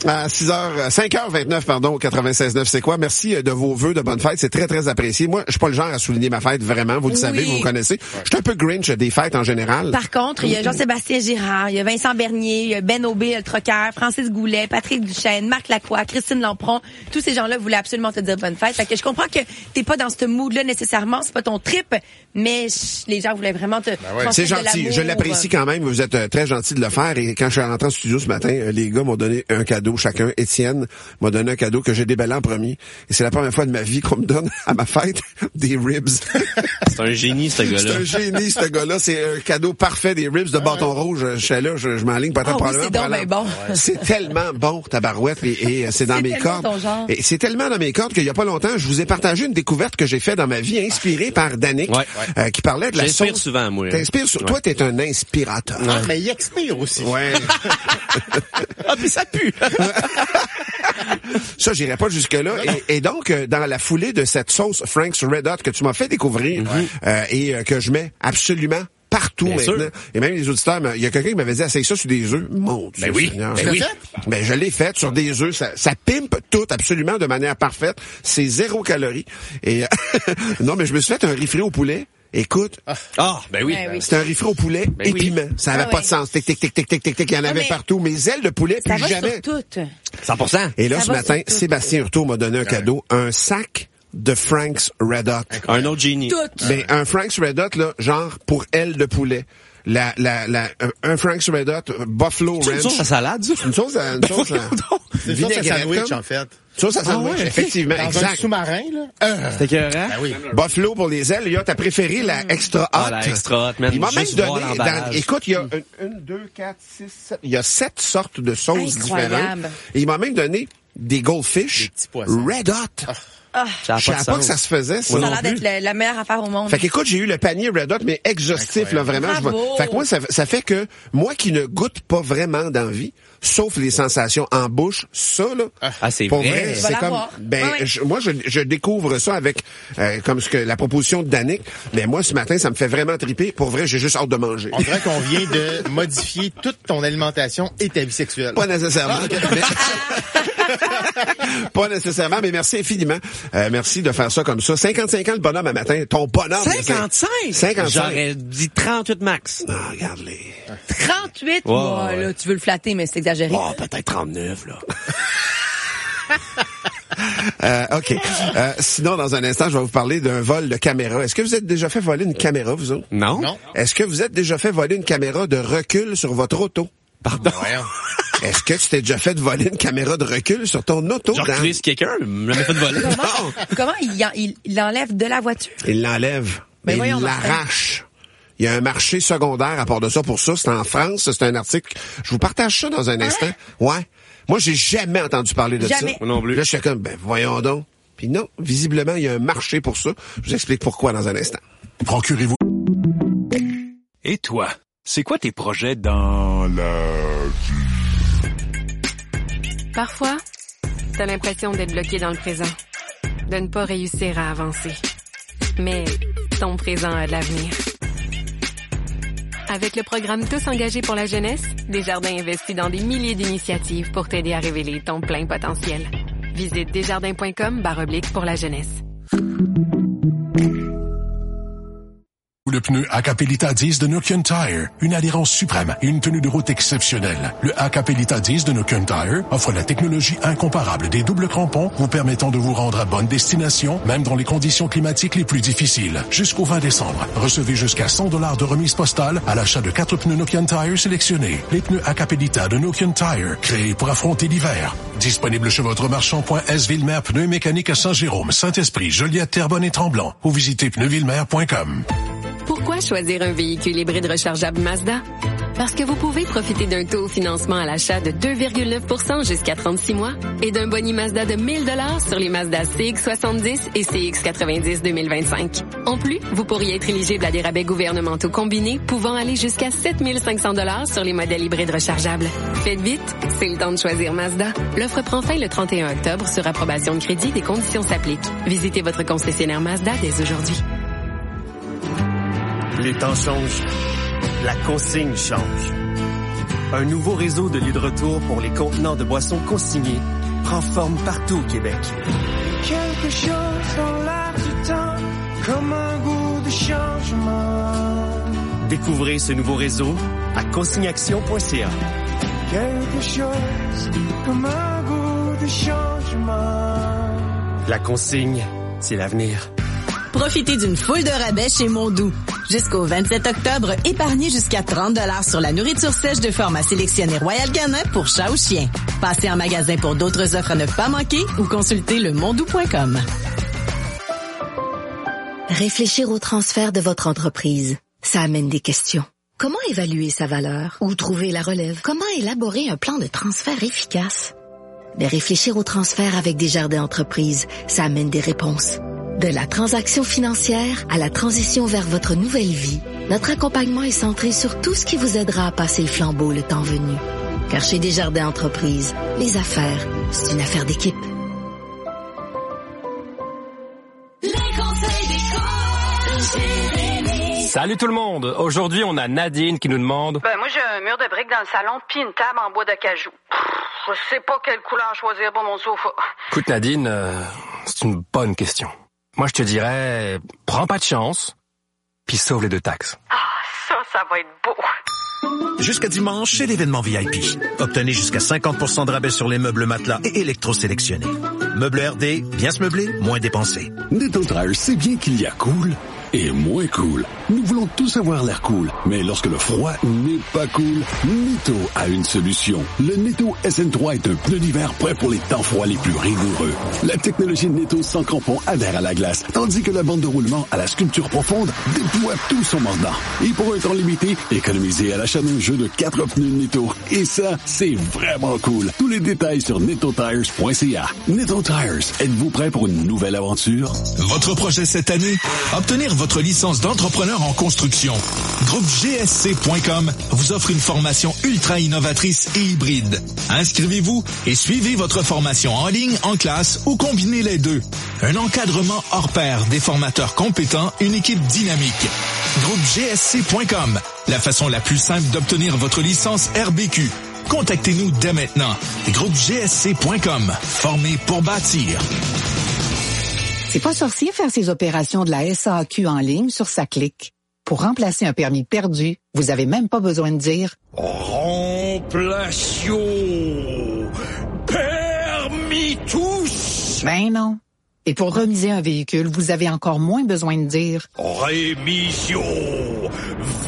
À six heures, cinq heures vingt-neuf, pardon, quatre-vingt-seize neuf, c'est quoi? Merci de vos vœux de bonne fête. C'est très, très apprécié. Moi, je suis pas le genre à souligner ma fête, vraiment. Vous le Oui. savez, vous me connaissez. Je suis un peu Grinch des fêtes en général. Par contre, il y a Jean-Sébastien Girard, il y a Vincent Bernier, il y a Ben Aubé, le troqueur, Francis Goulet, Patrick Duchesne, Marc Lacroix, Christine Lampron. Tous ces gens-là voulaient absolument te dire bonne fête. Fait que je comprends que t'es pas dans ce mood-là nécessairement, c'est pas ton trip, mais les gens voulaient vraiment te transmettre C'est de gentil. l'amour. Je l'apprécie quand même. Vous êtes euh, très gentil de le faire. Et quand je suis rentré en studio ce matin, euh, les gars m'ont donné un cadeau chacun. Étienne m'a donné un cadeau que j'ai déballé en premier. Et c'est la première fois de ma vie qu'on me donne à ma fête des ribs. C'est un génie, ce gars-là. C'est un génie, ce gars-là. C'est un cadeau parfait, des ribs de bâton rouge. Je suis là, je, je m'enligne peut-être Ah oui, probablement. c'est donc pour aller- ben bon. C'est tellement bon, tabarouette, et, et c'est dans C'est mes tellement cordes. ton genre. Et c'est tellement dans mes cordes qu'il y a pas longtemps, je vous ai partagé une découverte que j'ai faite dans ma vie, inspirée par Danick, Ouais. euh, qui parlait de la J'inspire sauce. souvent, moi. T'inspires sur... Ouais. Toi, t'es un inspirateur. Ah, mais il expire aussi. Ouais. Ah, puis ça pue. Ça, j'irai pas jusque-là. Et, et donc, euh, dans la foulée de cette sauce Frank's Red Hot que tu m'as fait découvrir, euh, et euh, que je mets absolument partout Bien maintenant. sûr. Et même les auditeurs, il y a quelqu'un qui m'avait dit, essaye ça sur des œufs. Mon Dieu Ben oui. Seigneur. Ben oui. Ben, je l'ai fait sur des œufs. Ça, ça pimpe tout absolument de manière parfaite. C'est zéro calorie. Et, non, mais je me suis fait un riz frit au poulet. Écoute. Ah, ben oui. Ben oui. C'était un riz frit au poulet Ben et oui. piment. Ça avait Ah pas oui. de sens. Tic, tic, tic, tic, tic, tic, tic. Il y en Ah, avait mais- partout. Mes ailes de poulet, Ça plus va jamais. sur tout. cent pour cent. Et là, Ça ce va matin, sur tout. Sébastien Hurtaud m'a donné un cadeau. Un sac de Frank's Red Hot. Un autre génie. Tout. Mais un Frank's Red Hot, là, genre pour aile de poulet. La, la, la, un, un Frank's Red Hot, euh, Buffalo C'est une Ranch. sauce à salade, ça? Une sauce à, une sauce à, C'est une sauce à vinaigrette, sandwich, comme. en fait. Sauce à Ah sandwich, ouais, effectivement, Dans un exact. sous-marin, là. Euh, C'était écœurant? ben oui. Buffalo pour les ailes. Il y a ta préférée, la extra hot. Ah, la extra hot, man. Il m'a même Juste donné, voir l'emballage. dans- écoute, il y a une, une, deux, quatre, six, sept, il y a sept sortes de sauces Incroyable. différentes. Et il m'a même donné des goldfish Des petits poissons. Red Hot. Ah. Ça a Je pas savais de pas que sens. ça se faisait, ça. Ça a l'air d'être la, la meilleure affaire au monde. Fait qu'écoute, j'ai eu le panier Red Hot, mais exhaustif, là, vraiment. Je Bravo. vois- Fait que moi, ça, ça fait que, moi qui ne goûte pas vraiment d'envie, sauf les sensations en bouche, ça, là. Ah, c'est pour vrai. vrai, Tu vas c'est comme, l'avoir. ben, Ouais, ouais. je- moi, je, je découvre ça avec, euh, comme ce que, la proposition de Danick. Mais moi, ce matin, ça me fait vraiment triper. Pour vrai, j'ai juste hâte de manger. On dirait qu'on vient de modifier toute ton alimentation et ta vie sexuelle. Pas nécessairement. Ah, ok. Mais- pas nécessairement, mais merci infiniment. Euh, merci de faire ça comme ça. cinquante-cinq ans le bonhomme à matin. Ton bonhomme. cinquante-cinq? cinquante-cinq. J'aurais dit trente-huit max. Ah, regarde-les. trente-huit, Ouais, ouais, ouais. là, tu veux le flatter, mais c'est exagéré. Oh, peut-être trente-neuf, là. Euh, OK. Euh, sinon, dans un instant, je vais vous parler d'un vol de caméra. Est-ce que vous êtes déjà fait voler une caméra, vous autres? Non. Non. Est-ce que vous êtes déjà fait voler une caméra de recul sur votre auto? Pardon. Voyons. Est-ce que tu t'es déjà fait voler une caméra de recul sur ton auto? Genre Dan? Chris quelqu'un, me l'avait fait voler. Comment, comment il, en- il, il l'enlève de la voiture? Il l'enlève. Ben il voyons, l'arrache. Il y a un marché secondaire à part de ça pour ça. C'est en France. C'est un article. Je vous partage ça dans un instant. Ouais. Moi, j'ai jamais entendu parler de Jamais. ça. Moi non plus. Là, je suis comme, ben voyons donc. Puis non, visiblement, il y a un marché pour ça. Je vous explique pourquoi dans un instant. Procurez-vous. Et toi, c'est quoi tes projets dans la... Parfois, t'as l'impression d'être bloqué dans le présent, de ne pas réussir à avancer. Mais ton présent a de l'avenir. Avec le programme Tous engagés pour la jeunesse, Desjardins investit dans des milliers d'initiatives pour t'aider à révéler ton plein potentiel. Visite desjardins.com barre oblique pour la jeunesse. Le pneu Acapelita dix de Nokian Tire. Une adhérence suprême et une tenue de route exceptionnelle. Le Acapelita dix de Nokian Tire offre la technologie incomparable des doubles crampons vous permettant de vous rendre à bonne destination, même dans les conditions climatiques les plus difficiles. Jusqu'au vingt décembre, recevez jusqu'à cent dollars de remise postale à l'achat de quatre pneus Nokian Tire sélectionnés. Les pneus Acapelita de Nokian Tire, créés pour affronter l'hiver. Disponible chez votre marchand point S Villemer Pneus Mécaniques à Saint-Jérôme, Saint-Esprit, Joliette, Terrebonne et Tremblant. Ou visitez pneus villemer point com. Pourquoi choisir un véhicule hybride rechargeable Mazda? Parce que vous pouvez profiter d'un taux au financement à l'achat de deux virgule neuf pour cent jusqu'à trente-six mois et d'un boni Mazda de mille dollars sur les Mazda C X soixante-dix et C X quatre-vingt-dix deux mille vingt-cinq. En plus, vous pourriez être éligible à des rabais gouvernementaux combinés pouvant aller jusqu'à sept mille cinq cents dollars sur les modèles hybrides rechargeables. Faites vite, c'est le temps de choisir Mazda. L'offre prend fin le trente et un octobre sur approbation de crédit. Des conditions s'appliquent. Visitez votre concessionnaire Mazda dès aujourd'hui. Les temps changent. La consigne change. Un nouveau réseau de lieux de retour pour les contenants de boissons consignés prend forme partout au Québec. Quelque chose dans l'air du temps, comme un goût de changement. Découvrez ce nouveau réseau à consignaction point c a. Quelque chose comme un goût de changement. La consigne, c'est l'avenir. Profitez d'une foule de rabais chez Mondou. Jusqu'au vingt-sept octobre, épargnez jusqu'à trente dollars sur la nourriture sèche de format sélectionné Royal Canin pour chat ou chien. Passez en magasin pour d'autres offres à ne pas manquer ou consultez le mondou point com. Réfléchir au transfert de votre entreprise, ça amène des questions. Comment évaluer sa valeur? Où trouver la relève? Comment élaborer un plan de transfert efficace? Mais réfléchir au transfert avec Desjardins Entreprises, ça amène des réponses. De la transaction financière à la transition vers votre nouvelle vie, notre accompagnement est centré sur tout ce qui vous aidera à passer le flambeau le temps venu. Car chez Desjardins Entreprises, les affaires, c'est une affaire d'équipe. Les conseils d'école, Jérémy. Salut tout le monde! Aujourd'hui, on a Nadine qui nous demande... Ben, moi, j'ai un mur de briques dans le salon puis une table en bois d'acajou. Je sais pas quelle couleur choisir pour mon sofa. Écoute, Nadine, euh, c'est une bonne question. Moi, je te dirais, prends pas de chance, puis sauve les deux taxes. Ah, ça, ça va être beau. Jusqu'à dimanche, chez l'événement V I P. Obtenez jusqu'à cinquante pour cent de rabais sur les meubles matelas et électrosélectionnés. Meubles R D, bien se meubler, moins dépenser. Netto Tires sait bien qu'il y a cool et moins cool. Nous voulons tous avoir l'air cool, mais lorsque le froid n'est pas cool, Netto a une solution. Le Netto S N trois est un pneu d'hiver prêt pour les temps froids les plus rigoureux. La technologie Netto sans crampons adhère à la glace, tandis que la bande de roulement à la sculpture profonde déploie tout son mordant. Et pour un temps limité, économisez à l'achat d'un jeu de quatre pneus Netto. Et ça, c'est vraiment cool. Tous les détails sur netto tires point c a. Netto Tires, êtes-vous prêt pour une nouvelle aventure? Votre projet cette année? Obtenir votre licence d'entrepreneur en construction. Groupe G S C point com vous offre une formation ultra innovatrice et hybride. Inscrivez-vous et suivez votre formation en ligne, en classe ou combinez les deux. Un encadrement hors pair, des formateurs compétents, une équipe dynamique. Groupe G S C point com, la façon la plus simple d'obtenir votre licence R B Q. Contactez-nous dès maintenant. Groupe G S C point com, formé pour bâtir. C'est pas sorcier faire ses opérations de la S A Q en ligne sur sa clique. Pour remplacer un permis perdu, vous avez même pas besoin de dire « Remplation permis tous ». Ben non. Et pour remiser un véhicule, vous avez encore moins besoin de dire « Rémission véhiculo ».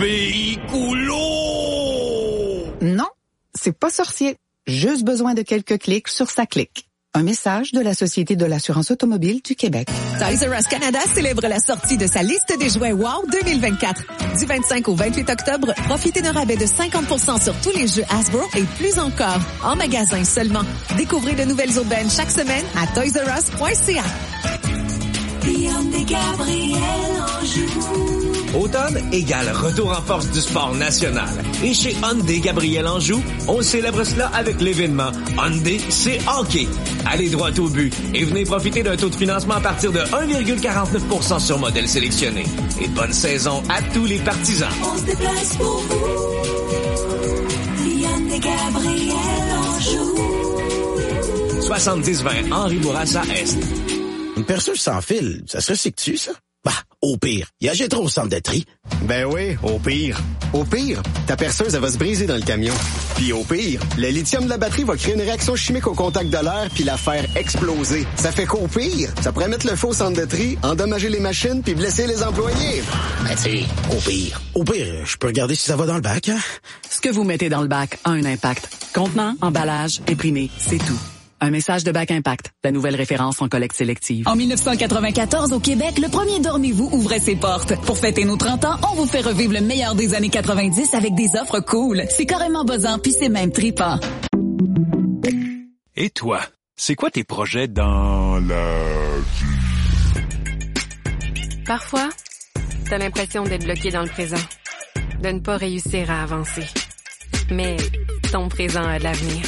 Non, c'est pas sorcier. Juste besoin de quelques clics sur sa clique. Un message de la Société de l'assurance automobile du Québec. Toys R Us Canada célèbre la sortie de sa liste des jouets Wow deux mille vingt-quatre. Du vingt-cinq au vingt-huit octobre, profitez d'un rabais de cinquante pour cent sur tous les jeux Hasbro et plus encore, en magasin seulement. Découvrez de nouvelles aubaines chaque semaine à toys r us point c a. Hyundai Gabriel Anjou. Automne égale retour en force du sport national. Et chez Hyundai Gabriel Anjou, on célèbre cela avec l'événement Hyundai c'est hockey. Allez droit au but et venez profiter d'un taux de financement à partir de un virgule quarante-neuf pour cent sur modèle sélectionné. Et bonne saison à tous les partisans. On se déplace pour vous. Hyundai Gabriel Anjou. soixante-dix vingt Henri Bourassa Est. Une perceuse sans fil, ça se recycle-tu, ça? Bah, au pire, il y a trop au centre de tri. Ben oui, au pire. Au pire, ta perceuse, elle va se briser dans le camion. Puis au pire, le lithium de la batterie va créer une réaction chimique au contact de l'air puis la faire exploser. Ça fait qu'au pire, ça pourrait mettre le feu au centre de tri, endommager les machines puis blesser les employés. Ben tu sais, au pire. Au pire, je peux regarder si ça va dans le bac, hein? Ce que vous mettez dans le bac a un impact. Contenant, emballage, imprimé, c'est tout. Un message de Bac Impact, la nouvelle référence en collecte sélective. En dix-neuf cent quatre-vingt-quatorze, au Québec, le premier Dormez-vous ouvrait ses portes. Pour fêter nos trente ans, on vous fait revivre le meilleur des années quatre-vingt-dix avec des offres cool. C'est carrément buzzant, puis c'est même trippant. Et toi, c'est quoi tes projets dans la vie? Parfois, t'as l'impression d'être bloqué dans le présent, de ne pas réussir à avancer. Mais ton présent a de l'avenir.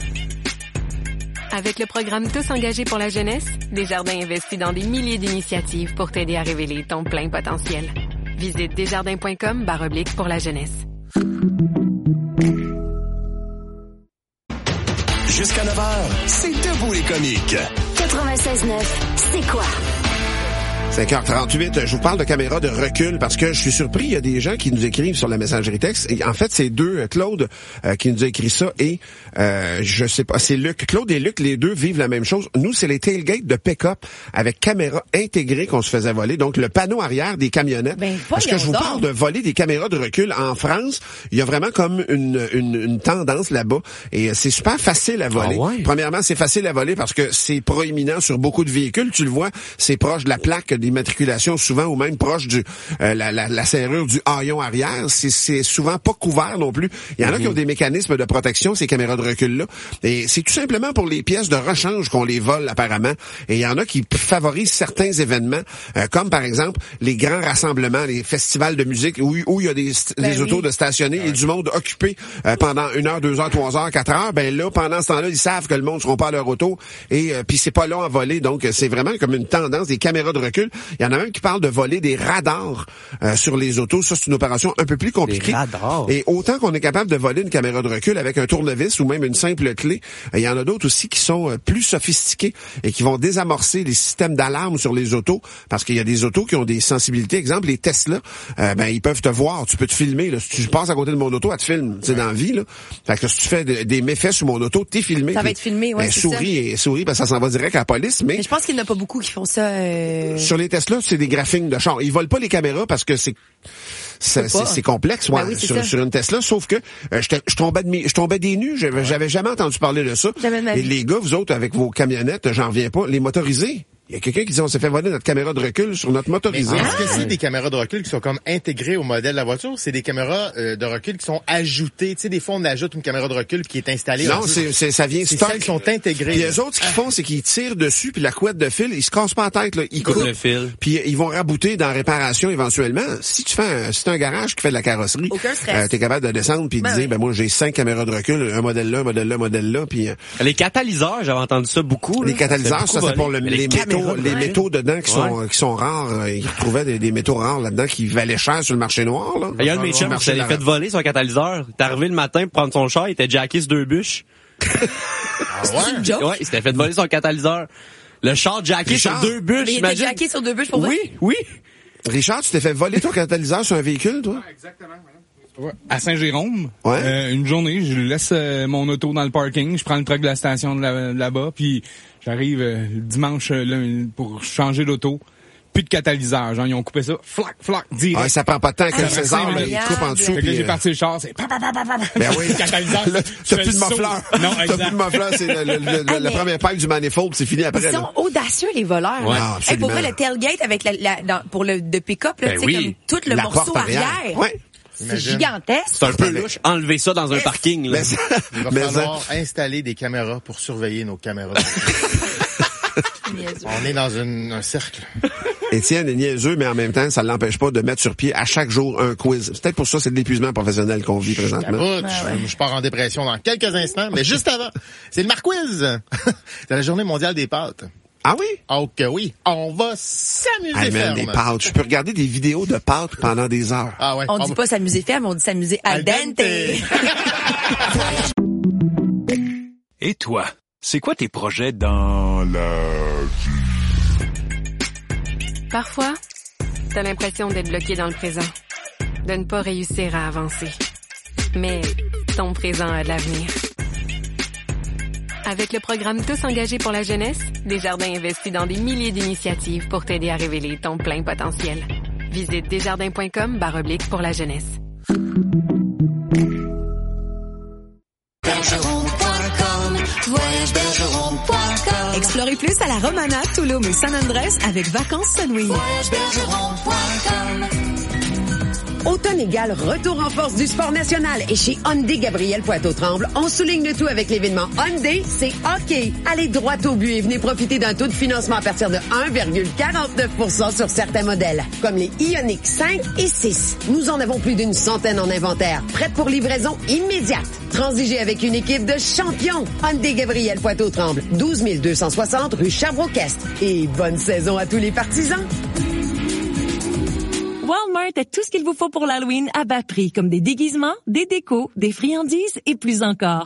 Avec le programme Tous engagés pour la jeunesse, Desjardins investit dans des milliers d'initiatives pour t'aider à révéler ton plein potentiel. Visite desjardins point com barre oblique pour la jeunesse. Jusqu'à neuf heures, c'est Debout les comiques. quatre-vingt-seize neuf, c'est quoi? cinq heures trente-huit, je vous parle de caméra de recul parce que je suis surpris, il y a des gens qui nous écrivent sur la messagerie texte. Et en fait, c'est deux, Claude euh, qui nous a écrit ça et euh, je sais pas, c'est Luc. Claude et Luc, les deux vivent la même chose. Nous, c'est les tailgates de pick-up avec caméra intégrée qu'on se faisait voler. Donc, le panneau arrière des camionnettes. Ben, parce que je vous parle de voler des caméras de recul en France. Il y a vraiment comme une, une, une tendance là-bas et c'est super facile à voler. Ah ouais? Premièrement, c'est facile à voler parce que c'est proéminent sur beaucoup de véhicules. Tu le vois, c'est proche de la plaque d'immatriculation souvent ou même proche du euh, la, la, la serrure du haillon arrière. C'est, c'est souvent pas couvert non plus. Il y en a mm-hmm. qui ont des mécanismes de protection, ces caméras de recul-là. Et c'est tout simplement pour les pièces de rechange qu'on les vole apparemment. Et il y en a qui favorisent certains événements, euh, comme par exemple les grands rassemblements, les festivals de musique où, où il y a des, ben des oui. autos de stationner ouais. et du monde occupé euh, pendant une heure, deux heures, trois heures, quatre heures. Ben là, pendant ce temps-là, ils savent que le monde ne seront pas à leur auto et euh, puis c'est pas long à voler. Donc c'est vraiment comme une tendance des caméras de recul. Il y en a même qui parlent de voler des radars euh, sur les autos. Ça, c'est une opération un peu plus compliquée. Des radars. Et autant qu'on est capable de voler une caméra de recul avec un tournevis ou même une simple clé, il y en a d'autres aussi qui sont euh, plus sophistiqués et qui vont désamorcer les systèmes d'alarme sur les autos parce qu'il y a des autos qui ont des sensibilités. Exemple, les Tesla, euh, ben ils peuvent te voir. Tu peux te filmer. Là. Si tu passes à côté de mon auto, elle te filme. C'est ouais. dans la vie. Là. Fait que si tu fais de, des méfaits sur mon auto, t'es filmé. Ça va être filmé, ouais, ben, c'est souris ça. et souris, ben, ça s'en va direct à la police. Mais, mais je pense qu'il n'y en a pas beaucoup qui font ça. Euh... Sur les Tesla, c'est des graphiques de char. Ils volent pas les caméras parce que c'est c'est, c'est, c'est complexe ouais, ben oui, c'est sur, sur une Tesla, sauf que euh, je tombais de mes, je tombais des nues, j'avais, ouais. j'avais jamais entendu parler de ça. Et les gars, vous autres, avec vos camionnettes, j'en reviens pas, les motorisés. Il y a quelqu'un qui dit on s'est fait voler notre caméra de recul sur notre motorisé. Mais est-ce que c'est des caméras de recul qui sont comme intégrées au modèle de la voiture? C'est des caméras euh, de recul qui sont ajoutées. Tu sais, des fois, on ajoute une caméra de recul qui est installée. Non, c'est, c'est, ça vient stock. C'est celles qui sont intégrées. Puis les autres, ce qu'ils font, c'est qu'ils tirent dessus, puis la couette de fil, ils se cassent pas la tête, là. Ils coupent le fil. Puis ils vont rabouter dans la réparation éventuellement. Si tu fais un, si t'as un garage qui fait de la carrosserie, euh, t'es capable de descendre puis de ben dire, oui. ben moi, j'ai cinq caméras de recul, un modèle là, un modèle là, un modèle là, puis... Euh, les catalyseurs, j'avais entendu ça beaucoup. Les là. catalyseurs, ça, c'est pour le, les, les métaux, les métaux de dedans qui sont ouais. qui sont rares. Ils retrouvaient des, des métaux rares là-dedans qui valaient cher sur le marché noir. Là. Il y a un de mes chums qui s'est fait voler son catalyseur. T'es arrivé le matin pour prendre son char, il était jacké sur deux bûches. Ah ouais? C'est une joke? Ouais, il s'était fait voler son catalyseur. Le char jacké Richard, sur deux bûches. Mais il était jacké sur deux bûches pour Oui, oui. Richard, tu t'es fait voler ton catalyseur sur un véhicule, toi? Ouais, exactement, madame. Ouais. À Saint-Jérôme, ouais. euh, une journée, je laisse euh, mon auto dans le parking, je prends le truck de la station de, là, de là-bas, puis j'arrive euh, dimanche euh, là, pour changer d'auto. Plus de catalyseur, genre ils ont coupé ça, flac, flac, direct. Ah, ça prend pas de temps que ah, César, là, il coupe en dessous. Fait que là, j'ai parti le char, c'est pa pa pa pa pa. Ben oui. catalyseur. Là, t'as plus de muffleur. Non, exact. T'as plus de muffleur, c'est le, le, le, ah, la mais... première pipe du manifold, c'est fini après. Ils sont là. audacieux, les voleurs. Ouais. Ah, hey, pour vrai, le tailgate avec la, la dans, pour le, de pick-up, là, ben tu sais, oui. comme tout le la morceau arrière. arrière. Ouais. C'est Imagine. gigantesque. C'est un peu louche. Enlever ça dans un Est-ce... parking, là. Mais, il va mais falloir ça... installer des caméras pour surveiller nos caméras. On est dans une, un cercle. Étienne est niaiseux, mais en même temps, ça ne l'empêche pas de mettre sur pied à chaque jour un quiz. C'est peut-être pour ça, c'est de l'épuisement professionnel qu'on vit présentement. Ah, ouais. je, je pars en dépression dans quelques instants, mais juste avant, c'est le Marquiz. C'est la journée mondiale des pâtes. Ah oui? Ok, oui. On va s'amuser ah, ferme. Des pâtes. Je peux regarder des vidéos de pâtes pendant des heures. Ah ouais. On, on dit va... pas s'amuser ferme, on dit s'amuser al dente. Et toi, c'est quoi tes projets dans la vie? Parfois, t'as l'impression d'être bloqué dans le présent, de ne pas réussir à avancer. Mais ton présent a de l'avenir. Avec le programme Tous engagés pour la jeunesse, Desjardins investit dans des milliers d'initiatives pour t'aider à révéler ton plein potentiel. Visite desjardins.com barre oblique pour la jeunesse. Explorez plus à la Romana, Tulum et San Andrés avec Vacances Sunwing. Automne égale retour en force du sport national. Et chez Hyundai Gabriel Poitou-Tremble, on souligne le tout avec l'événement Hyundai, c'est hockey. Allez droit au but et venez profiter d'un taux de financement à partir de un virgule quarante-neuf pour cent sur certains modèles, comme les Ioniq cinq et six. Nous en avons plus d'une centaine en inventaire, prêtes pour livraison immédiate. Transigez avec une équipe de champions. Hyundai Gabriel Poitou-Tremble, douze mille deux cent soixante rue Sherbrooke-Est. Et bonne saison à tous les partisans. Walmart a tout ce qu'il vous faut pour l'Halloween à bas prix, comme des déguisements, des décos, des friandises et plus encore.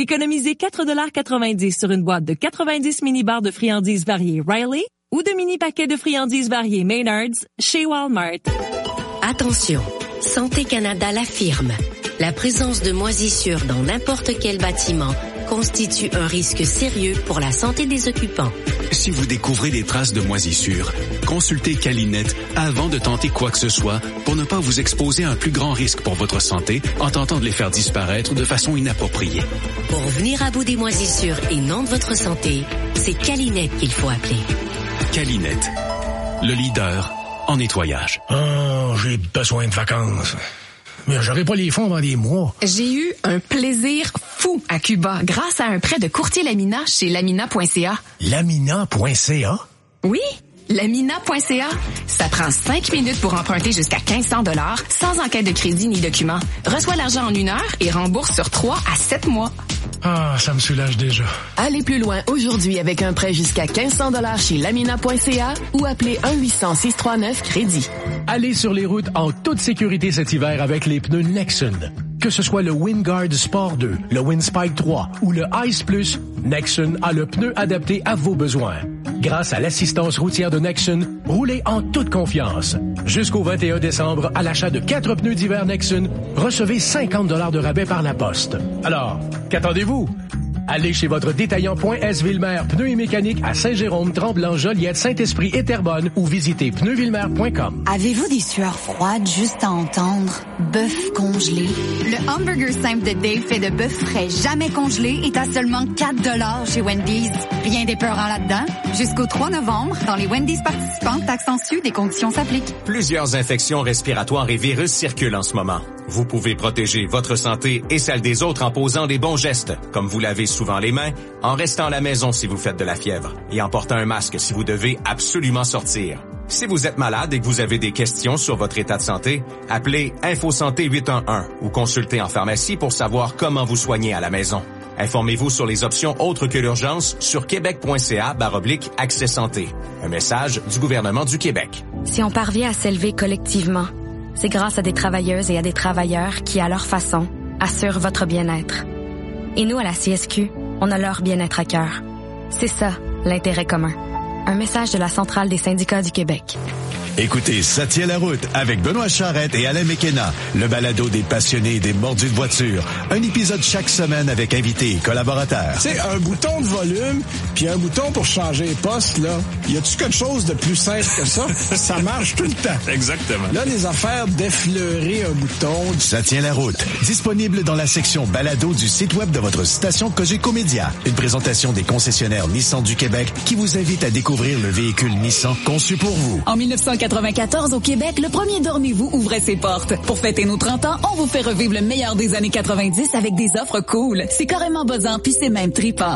Économisez quatre dollars quatre-vingt-dix sur une boîte de quatre-vingt-dix mini-barres de friandises variées Riley ou de mini-paquets de friandises variées Maynards chez Walmart. Attention, Santé Canada l'affirme. La présence de moisissures dans n'importe quel bâtiment constitue un risque sérieux pour la santé des occupants. Si vous découvrez des traces de moisissure, consultez Calinette avant de tenter quoi que ce soit pour ne pas vous exposer à un plus grand risque pour votre santé en tentant de les faire disparaître de façon inappropriée. Pour venir à bout des moisissures et non de votre santé, c'est Calinette qu'il faut appeler. Calinette, le leader en nettoyage. Oh, j'ai besoin de vacances. Mais j'aurai pas les fonds dans des mois. J'ai eu un plaisir fou à Cuba grâce à un prêt de courtier Lamina chez lamina point c a. lamina point c a? Oui, lamina point c a. Ça prend cinq minutes pour emprunter jusqu'à quinze cents dollars sans enquête de crédit ni document. Reçois l'argent en une heure et rembourse sur trois à sept mois. Ah, ça me soulage déjà. Allez plus loin aujourd'hui avec un prêt jusqu'à quinze cents dollars chez lamina point c a ou appelez un huit cents six trois neuf crédit. Allez sur les routes en toute sécurité cet hiver avec les pneus Nexen. Que ce soit le Wingard Sport deux, le Windspike trois ou le Ice Plus, Nexen a le pneu adapté à vos besoins. Grâce à l'assistance routière de Nexen, roulez en toute confiance. Jusqu'au vingt et un décembre, à l'achat de quatre pneus d'hiver Nexen, recevez cinquante dollars de rabais par la poste. Alors, qu'attendez-vous? Allez chez votre détaillant Point S Ville-Mer Pneus et Mécanique à Saint-Jérôme, Tremblant, Joliette, Saint-Esprit et Terrebonne ou visitez pneus villemer point com. Avez-vous des sueurs froides juste à entendre? Bœuf congelé. Le hamburger simple de Dave fait de bœuf frais jamais congelé est à seulement quatre dollars chez Wendy's. Rien d'épeurant là-dedans. Jusqu'au trois novembre, dans les Wendy's participants, taxes en sus, des conditions s'appliquent. Plusieurs infections respiratoires et virus circulent en ce moment. Vous pouvez protéger votre santé et celle des autres en posant les bons gestes, comme vous lavez souvent les mains, en restant à la maison si vous faites de la fièvre et en portant un masque si vous devez absolument sortir. Si vous êtes malade et que vous avez des questions sur votre état de santé, appelez InfoSanté huit un un ou consultez en pharmacie pour savoir comment vous soigner à la maison. Informez-vous sur les options autres que l'urgence sur québec point c a barre oblique accès santé. Un message du gouvernement du Québec. Si on parvient à s'élever collectivement, c'est grâce à des travailleuses et à des travailleurs qui, à leur façon, assurent votre bien-être. Et nous, à la C S Q, on a leur bien-être à cœur. C'est ça, l'intérêt commun. Un message de la Centrale des syndicats du Québec. Écoutez, ça tient la route avec Benoît Charrette et Alain Mekena, le balado des passionnés et des mordus de voiture. Un épisode chaque semaine avec invités et collaborateurs. Tu sais, un bouton de volume, puis un bouton pour changer les postes, là, y a-tu quelque chose de plus simple que ça? Ça marche tout le temps. Exactement. Là, les affaires d'effleurer un bouton... Ça tient la route. Disponible dans la section balado du site web de votre station Cogeco Média. Une présentation des concessionnaires Nissan du Québec qui vous invite à découvrir le véhicule Nissan conçu pour vous. En dix-neuf cent quatre-vingt-quatorze, au Québec, le premier Dormez-vous ouvrait ses portes. Pour fêter nos trente ans, on vous fait revivre le meilleur des années quatre-vingt-dix avec des offres cool. C'est carrément buzzant, puis c'est même trippant.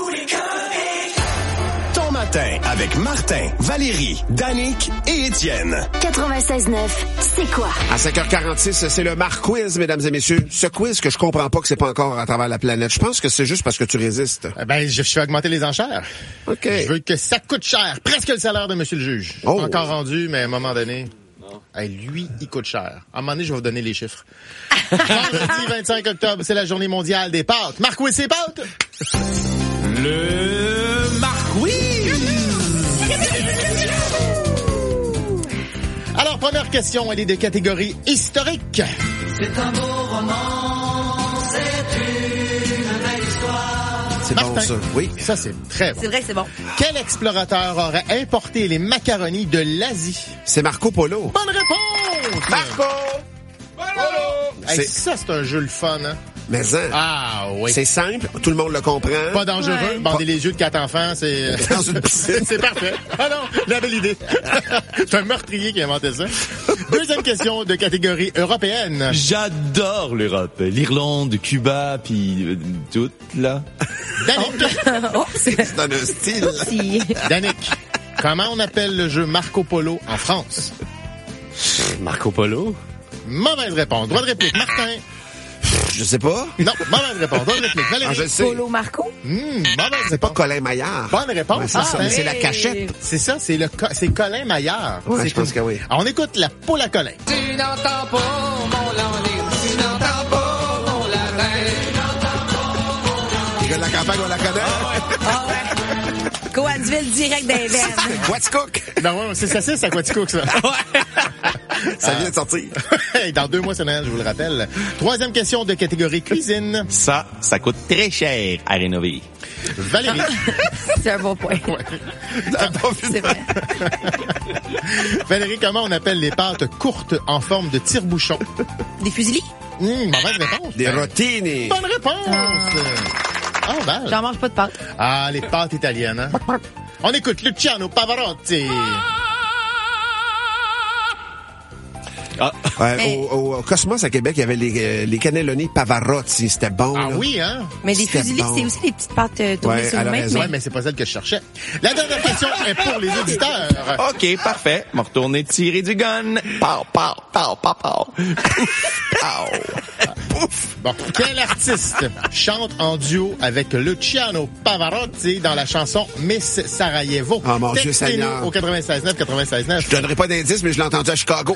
Ton matin avec Martin, Valérie, Danick et Étienne. quatre-vingt-seize neuf, c'est quoi? À cinq heures quarante-six, c'est le Marc Quiz, mesdames et messieurs. Ce quiz que je comprends pas que c'est pas encore à travers la planète. Je pense que c'est juste parce que tu résistes. Ben, je fais augmenter les enchères. OK. Je veux que ça coûte cher. Presque le salaire de monsieur le juge. Oh. Pas encore rendu, mais à un moment donné... Hey, lui, il coûte cher. À un moment donné, je vais vous donner les chiffres. Vendredi vingt-cinq octobre, c'est la journée mondiale des pâtes. Marc Quiz, c'est pâtes! Le Marc Quiz! Alors, première question, elle est de catégorie historique. C'est un beau roman, c'est une belle histoire. C'est Martin, bon, ça. Oui. Ça, c'est très bon. C'est vrai que c'est bon. Quel explorateur aurait importé les macaronis de l'Asie? C'est Marco Polo. Bonne réponse! Marco Polo! Hey, C'est- ça, c'est un jeu le fun, hein? Mais hein, Ah oui. c'est simple, tout le monde le comprend. Pas dangereux. Ouais. Bander les yeux de quatre enfants, c'est... Dans une piscine. C'est parfait. Ah non, la belle idée. C'est un meurtrier qui a inventé ça. Deuxième question de catégorie européenne. J'adore l'Europe. L'Irlande, Cuba, puis euh, tout, là. Danick. Oh, c'est C'est un style. si. Danick, comment on appelle le jeu Marco Polo en France? Marco Polo? Mauvaise réponse. Droit de réplique. Martin. Je sais pas. Non, mauvaise réponse. Droit de réplique. Ah, Valérie. je le sais. Polo Marco? Mmh, mauvaise C'est pas réponse. Colin Maillard. Bonne réponse. Ouais, c'est Ah, ça. ben, C'est la cachette. C'est ça, c'est le co- c'est Colin Maillard. Ouais, C'est je pense une- que oui. On écoute la poule à Colin. Tu n'entends pas mon landing, tu n'entends pas mon latin. la campagne, on la connaît. Ah ouais. Coansville direct des veines. Quaticook. Non, ouais, c'est ça, c'est Quaticook, ça. Ça vient de sortir. Dans deux mois, c'est Noël, je vous le rappelle. Troisième question de catégorie cuisine. Ça, ça coûte très cher à rénover. Valérie. C'est un bon point. Ouais. C'est vrai. Valérie, comment on appelle les pâtes courtes en forme de tire-bouchon? Des fusilis? Mmh, mauvaise réponse. Des rotini. Bonne réponse. Ah, oh, ben. J'en mange pas de pâtes. Ah, les pâtes italiennes, hein? On écoute Luciano Pavarotti. Ah. Ouais, mais... au, au, au Cosmos à Québec, il y avait les, euh, les cannelloni Pavarotti. C'était bon. Ah là. oui, hein? Mais des fusilis, bon. C'est aussi des petites pâtes euh, tournées ouais, sur le même. Mais... Ouais, mais c'est pas celle que je cherchais. La dernière question est pour les auditeurs. OK, parfait. M'en retourner tirer du gun. Pow, pow, pow, pow, pow. Pouf. Bon, quel artiste chante en duo avec Luciano Pavarotti dans la chanson Miss Sarajevo? Oh mon Dieu Seigneur. Au quatre-vingt-seize neuf, quatre-vingt-seize neuf. Je donnerai pas d'indice, mais je l'ai entendu à Chicago.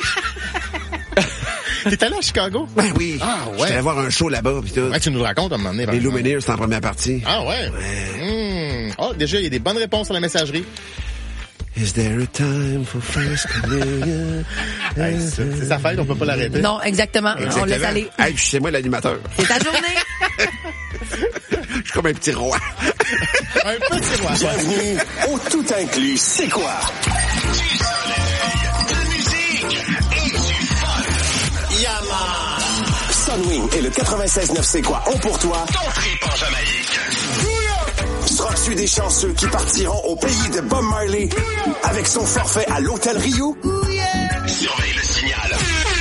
T'es allé à Chicago? Ben oui. Ah ouais. J'étais allé voir un show là-bas pis tout. Ouais, tu nous le racontes à un moment donné. Les Lumineers, c'est en première partie. Ah ouais? ouais. Mmh. Oh, déjà, il y a des bonnes réponses sur la messagerie. Is there a time for first communion? Hey, c'est, c'est sa fête, on peut pas l'arrêter. Non, exactement. exactement. On laisse aller. Hey, c'est moi l'animateur. C'est ta journée. Je suis comme un petit roi. Un petit roi. Bienvenue au tout inclus. C'est quoi? Du soleil, de musique et du fun. Yaman. Sunwing et le quatre-vingt-seize neuf C'est quoi ont pour toi ton trip en Jamaïque. Seras-tu des chanceux qui partiront au pays de Bob Marley avec son forfait à l'Hôtel Rio? Surveille le signal.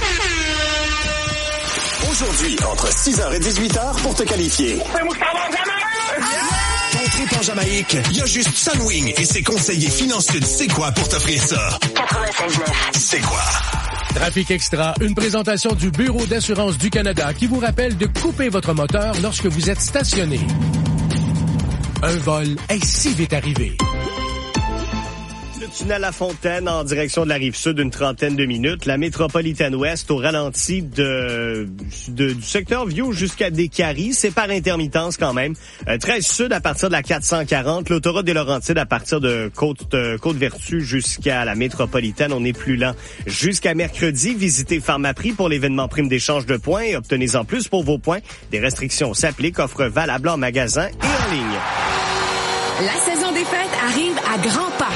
Aujourd'hui, entre six heures et dix-huit heures pour te qualifier. Ton trip en Jamaïque, il y a juste Sunwing et ses conseillers financiers de C'est quoi pour t'offrir ça? quatre-vingt-seize neuf C'est quoi? Trafic Extra, une présentation du Bureau d'assurance du Canada qui vous rappelle de couper votre moteur lorsque vous êtes stationné. Un vol est si vite arrivé. Le tunnel La Fontaine en direction de la Rive-Sud, une trentaine de minutes. La métropolitaine ouest au ralenti de, de du secteur Vieux jusqu'à Descaries. C'est par intermittence quand même. Euh, treize Sud à partir de la quatre cent quarante. L'autoroute des Laurentides à partir de Côte, euh, Côte-Vertu jusqu'à la métropolitaine. On est plus lent. Jusqu'à mercredi, visitez Pharmaprix pour l'événement prime d'échange de points et obtenez-en plus pour vos points. Des restrictions s'appliquent. Offre valable en magasin et en ligne. La saison des fêtes arrive à grands pas.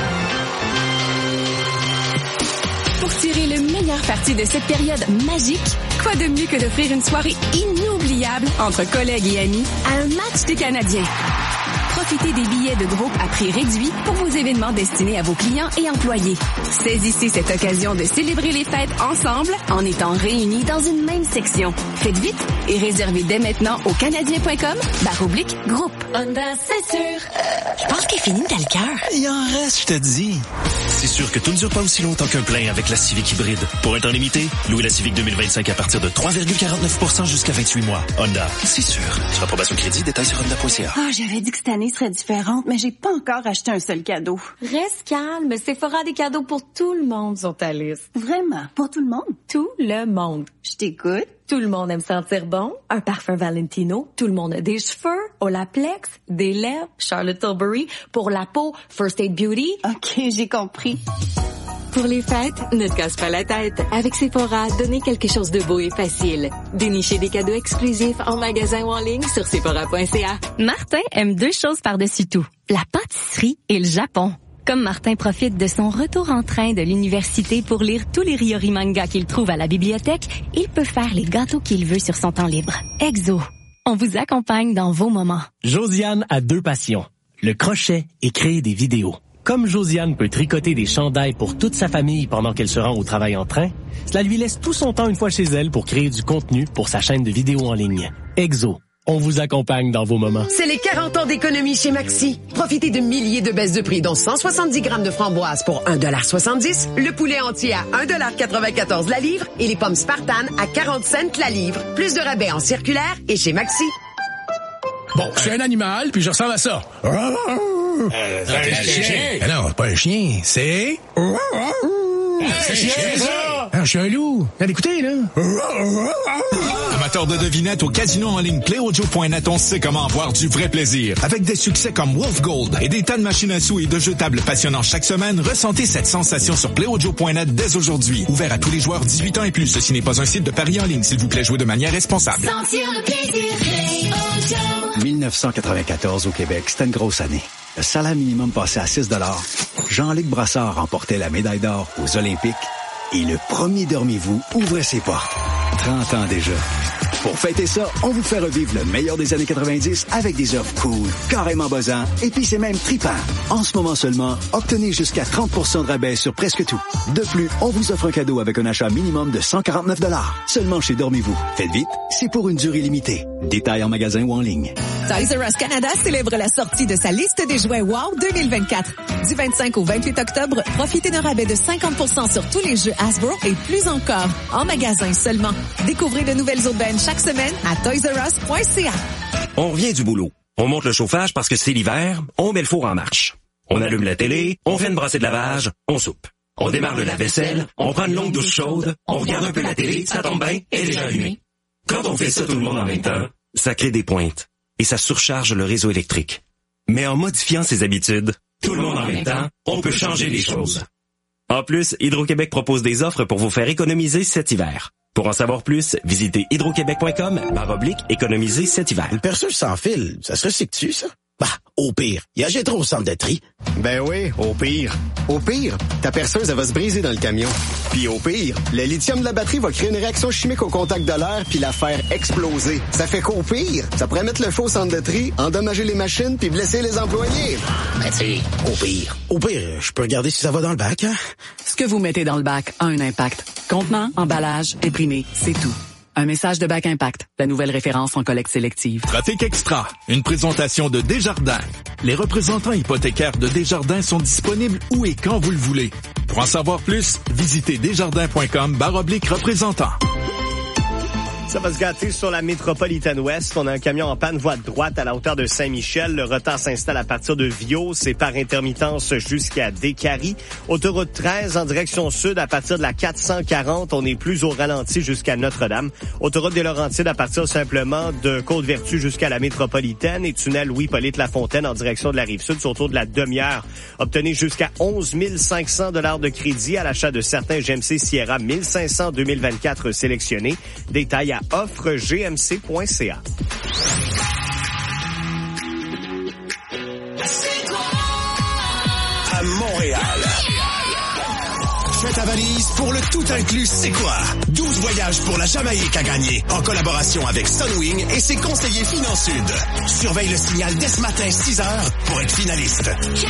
Pour tirer le meilleur parti de cette période magique, quoi de mieux que d'offrir une soirée inoubliable entre collègues et amis à un match des Canadiens. Profitez des billets de groupe à prix réduit pour vos événements destinés à vos clients et employés. Saisissez cette occasion de célébrer les fêtes ensemble en étant réunis dans une même section. Faites vite et réservez dès maintenant au canadien point com barre oblique groupe. Honda, c'est sûr. Je pense qu'il finit dans le cœur. Il en reste, je te dis. C'est sûr que tout ne dure pas aussi longtemps qu'un plein avec la Civic hybride. Pour un temps limité, louez la Civic deux mille vingt-cinq à partir de trois virgule quarante-neuf pour cent jusqu'à vingt-huit mois. Honda, c'est sûr. Sur approbation crédit, détails sur honda point c a. Ah, j'avais dit que cette année serait différente, mais j'ai pas encore acheté un seul cadeau. Reste calme, Sephora a des cadeaux pour tout le monde sur ta liste. Vraiment? Pour tout le monde? Tout le monde. Je t'écoute. Tout le monde aime sentir bon. Un parfum Valentino. Tout le monde a des cheveux. Olaplex. Des lèvres. Charlotte Tilbury. Pour la peau, First Aid Beauty. OK, j'ai compris. Pour les fêtes, ne te casse pas la tête. Avec Sephora, donnez quelque chose de beau et facile. Dénichez des cadeaux exclusifs en magasin ou en ligne sur sephora point c a. Martin aime deux choses par-dessus tout. La pâtisserie et le Japon. Comme Martin profite de son retour en train de l'université pour lire tous les Ryori mangas qu'il trouve à la bibliothèque, il peut faire les gâteaux qu'il veut sur son temps libre. Exo. On vous accompagne dans vos moments. Josiane a deux passions. Le crochet et créer des vidéos. Comme Josiane peut tricoter des chandails pour toute sa famille pendant qu'elle se rend au travail en train, cela lui laisse tout son temps une fois chez elle pour créer du contenu pour sa chaîne de vidéos en ligne. Exo. On vous accompagne dans vos moments. C'est les quarante ans d'économie chez Maxi. Profitez de milliers de baisses de prix, dont cent soixante-dix grammes de framboises pour un dollar soixante-dix, le poulet entier à un dollar quatre-vingt-quatorze la livre et les pommes Spartan à quarante cents la livre. Plus de rabais en circulaire et chez Maxi. Bon, je suis un animal, puis je ressemble à ça. Euh, c'est un chien. Ah non, c'est pas un chien, c'est... C'est un chien, ça! je suis un loup. Allez, écoutez, là. Amateur de devinettes au casino en ligne play audio point net, on sait comment avoir du vrai plaisir. Avec des succès comme Wolf Gold et des tas de machines à sous et de jeux tables passionnants chaque semaine, ressentez cette sensation sur play audio point net dès aujourd'hui. Ouvert à tous les joueurs dix-huit ans et plus. Ceci n'est pas un site de paris en ligne. S'il vous plaît, jouez de manière responsable. Sentir le plaisir, Play Audio. dix-neuf cent quatre-vingt-quatorze au Québec, c'était une grosse année. Le salaire minimum passait à six dollars. Jean-Luc Brassard remportait la médaille d'or aux Olympiques. Et le premier Dormez-vous ouvrait ses portes. trente ans déjà. Pour fêter ça, on vous fait revivre le meilleur des années quatre-vingt-dix avec des offres cool, carrément buzzants, et puis c'est même trippant. En ce moment seulement, obtenez jusqu'à trente pour cent de rabais sur presque tout. De plus, on vous offre un cadeau avec un achat minimum de cent quarante-neuf dollars. Seulement chez Dormez-vous. Faites vite, c'est pour une durée limitée. Détails en magasin ou en ligne. Toys R Us Canada célèbre la sortie de sa liste des jouets WOW deux mille vingt-quatre. Du vingt-cinq au vingt-huit octobre, profitez d'un rabais de cinquante pour cent sur tous les jeux Hasbro et plus encore. En magasin seulement. Découvrez de nouvelles aubaines chaque semaine à toys r us point c a. On revient du boulot. On monte le chauffage parce que c'est l'hiver, on met le four en marche. On allume la télé, on fait une brassée de lavage, on soupe. On démarre le lave-vaisselle, on prend une longue douche chaude, on regarde un peu la télé, ça tombe bien, elle est déjà allumée. Quand on fait ça tout le monde en même temps, ça crée des pointes. Et ça surcharge le réseau électrique. Mais en modifiant ses habitudes, tout le monde en même temps, on peut changer les choses. En plus, Hydro-Québec propose des offres pour vous faire économiser cet hiver. Pour en savoir plus, visitez hydroquebec point com barre oblique économiser cet hiver. Une perceuse sans fil, ça se recycle-tu, ça? Bah, au pire, il y a Gétro au centre de tri. Ben oui, au pire. Au pire, ta perceuse, elle va se briser dans le camion. Puis au pire, le lithium de la batterie va créer une réaction chimique au contact de l'air puis la faire exploser. Ça fait qu'au pire, ça pourrait mettre le feu au centre de tri, endommager les machines puis blesser les employés. Ben tu sais, au pire. Au pire, je peux regarder si ça va dans le bac, hein? Ce que vous mettez dans le bac a un impact. Contenant, emballage, imprimé, c'est tout. Un message de Bac Impact, la nouvelle référence en collecte sélective. Trafic Extra, une présentation de Desjardins. Les représentants hypothécaires de Desjardins sont disponibles où et quand vous le voulez. Pour en savoir plus, visitez desjardins point com barre oblique représentant. Ça va se gâter sur la métropolitaine ouest. On a un camion en panne voie de droite à la hauteur de Saint-Michel. Le retard s'installe à partir de Viau. C'est par intermittence jusqu'à Décarie. Autoroute treize en direction sud à partir de la quatre cent quarante. On est plus au ralenti jusqu'à Notre-Dame. Autoroute des Laurentides à partir simplement de Côte-Vertu jusqu'à la métropolitaine. Et tunnel Louis-Polyte Lafontaine en direction de la Rive-Sud sur autour de la demi-heure. Obtenez jusqu'à onze mille cinq cents dollars de crédit à l'achat de certains G M C Sierra mille cinq cents deux mille vingt-quatre sélectionnés. Détails à offre g m c point c a. À Montréal. Fais ta valise pour le tout inclus C'est quoi? douze voyages pour la Jamaïque à gagner en collaboration avec Sunwing et ses conseillers Finance Sud. Surveille le signal dès ce matin six heures pour être finaliste.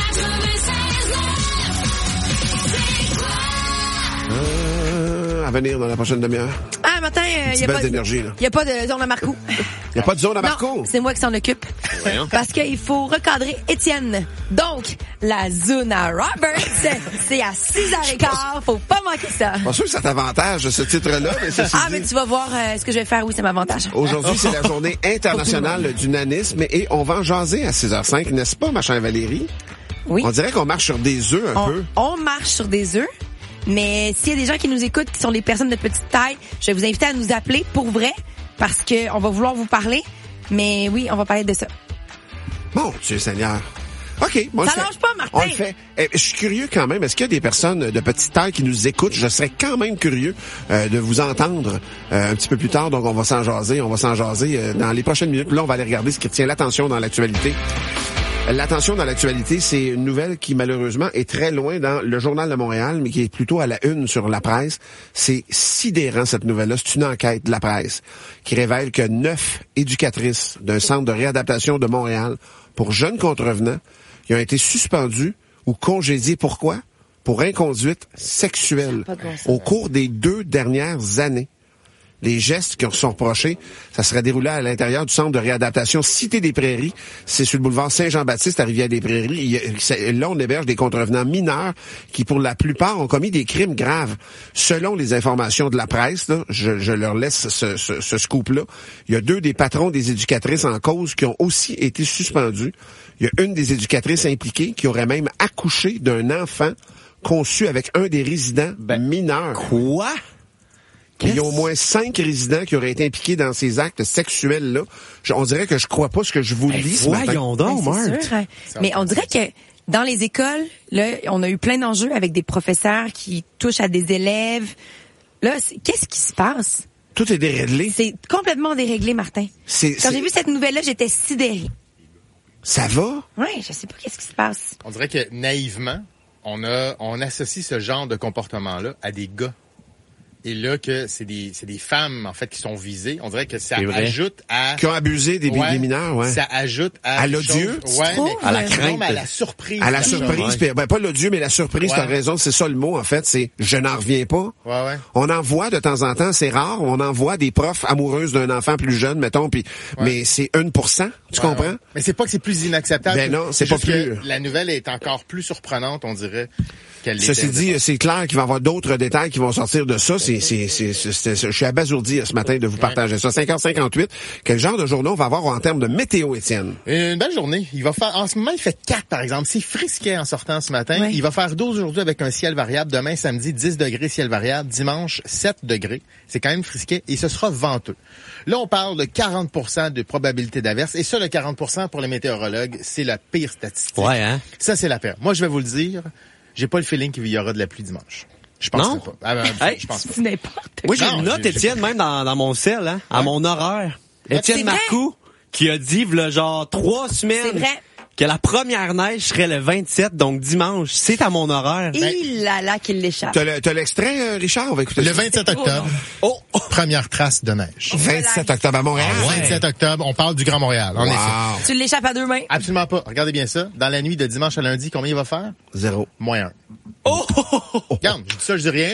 Euh, à venir dans la prochaine demi-heure. Ah, matin, il n'y a, a pas de zone à Marco. Il n'y a pas de zone à Marco? Non, c'est moi qui s'en occupe. Voyons. Parce qu'il faut recadrer Étienne. Donc, la zone à Roberts, c'est à six heures quinze. Faut pas manquer ça. Pas sûr que ça t'avantage, ce titre-là. Mais ah, mais tu vas voir euh, ce que je vais faire. Oui, ça m'avantage. Aujourd'hui, c'est la journée internationale du nanisme et on va en jaser à six heures cinq, n'est-ce pas, ma chère Valérie? Oui. On dirait qu'on marche sur des œufs un on, peu. On marche sur des œufs. Mais s'il y a des gens qui nous écoutent, qui sont des personnes de petite taille, je vais vous inviter à nous appeler pour vrai, parce que on va vouloir vous parler. Mais oui, on va parler de ça. Mon Dieu Seigneur. OK. Bon, ça lâche pas, Martin. On le fait. Eh, je suis curieux quand même. Est-ce qu'il y a des personnes de petite taille qui nous écoutent? Je serais quand même curieux euh, de vous entendre euh, un petit peu plus tard. Donc, on va s'en jaser. On va s'en jaser euh, dans les prochaines minutes. Là, on va aller regarder ce qui retient l'attention dans l'actualité. L'attention dans l'actualité, c'est une nouvelle qui, malheureusement, est très loin dans le Journal de Montréal, mais qui est plutôt à la une sur la presse. C'est sidérant, cette nouvelle-là. C'est une enquête de la presse qui révèle que neuf éducatrices d'un centre de réadaptation de Montréal pour jeunes contrevenants qui ont été suspendues ou congédiées. Pourquoi? Pour inconduite sexuelle au cours des deux dernières années. Les gestes qui sont reprochés, ça serait déroulé à l'intérieur du centre de réadaptation Cité des Prairies. C'est sur le boulevard Saint-Jean-Baptiste à Rivière-des-Prairies. Là, on héberge des contrevenants mineurs qui, pour la plupart, ont commis des crimes graves. Selon les informations de la presse, là, je, je leur laisse ce, ce, ce scoop-là, il y a deux des patrons des éducatrices en cause qui ont aussi été suspendus. Il y a une des éducatrices impliquées qui aurait même accouché d'un enfant conçu avec un des résidents ben, mineurs. Quoi? qu'il y a au moins cinq résidents qui auraient été impliqués dans ces actes sexuels-là. Je, on dirait que je crois pas ce que je vous ben, lis ce matin. Voyons donc, ben, Marc. Sûr, hein. Mais on dirait que dans les écoles, là, on a eu plein d'enjeux avec des professeurs qui touchent à des élèves. Là, c'est, qu'est-ce qui se passe? Tout est déréglé. C'est complètement déréglé, Martin. C'est, Quand c'est... j'ai vu cette nouvelle-là, j'étais sidérée. Ça va? Oui, je sais pas qu'est-ce qui se passe. On dirait que naïvement, on a, on associe ce genre de comportement-là à des gars. Et là, que c'est des, c'est des femmes, en fait, qui sont visées. On dirait que ça ajoute à... Qui ont abusé des, ouais, des mineurs, ouais. Ça ajoute à... À l'odieux? Choses, ouais, mais, à la crainte. non, mais à la surprise. À la surprise. Ouais. Ben, pas l'odieux, mais la surprise, ouais. T'as raison, c'est ça le mot, en fait, c'est « je n'en reviens pas ouais, ouais. ». On en voit de temps en temps, c'est rare, on en voit des profs amoureuses d'un enfant plus jeune, mettons, puis ouais. mais c'est un pour cent, tu ouais, comprends? Ouais. Mais c'est pas que c'est plus inacceptable. Ben non, c'est, c'est pas plus... La nouvelle est encore plus surprenante, on dirait. Ceci dit, c'est clair qu'il va y avoir d'autres détails qui vont sortir de ça. C'est, c'est, c'est, c'est, c'est, je suis abasourdi ce matin de vous partager ça. cinq heures cinquante-huit, quel genre de journée on va avoir en termes de météo, Étienne? Une belle journée. Il va faire, en ce moment, il fait quatre, par exemple. C'est frisquet en sortant ce matin. Ouais. Il va faire douze aujourd'hui avec un ciel variable. Demain, samedi, dix degrés, ciel variable. Dimanche, sept degrés. C'est quand même frisquet et ce sera venteux. Là, on parle de quarante pour cent de probabilité d'averse. Et ça, le quarante pour cent pour les météorologues, c'est la pire statistique. Ouais, hein? Ça, c'est la pire. Moi, je vais vous le dire. J'ai pas le feeling qu'il y aura de la pluie dimanche. Je pense non? pas. Ah, ben, hey, je pense pas. C'est n'importe quoi. Moi, j'ai une note, Étienne, même dans, dans mon cell, hein, à ouais. mon horaire. Étienne Marcoux, qui a dit, v'là genre trois semaines, c'est vrai. que la première neige serait le vingt-sept, donc dimanche. C'est à mon horaire. Il là là qu'il l'échappe. T'as, le, t'as l'extrait, euh, Richard? On va écouter le ça. vingt-sept octobre. Oh, oh. Première trace de neige. vingt-sept octobre à Montréal. Ah, ouais. vingt-sept octobre, on parle du Grand Montréal, en wow. effet. Tu l'échappes à deux mains? Absolument pas. Regardez bien ça. Dans la nuit de dimanche à lundi, combien il va faire? Zéro. Moins un. Oh! Regarde, je dis ça, je dis rien.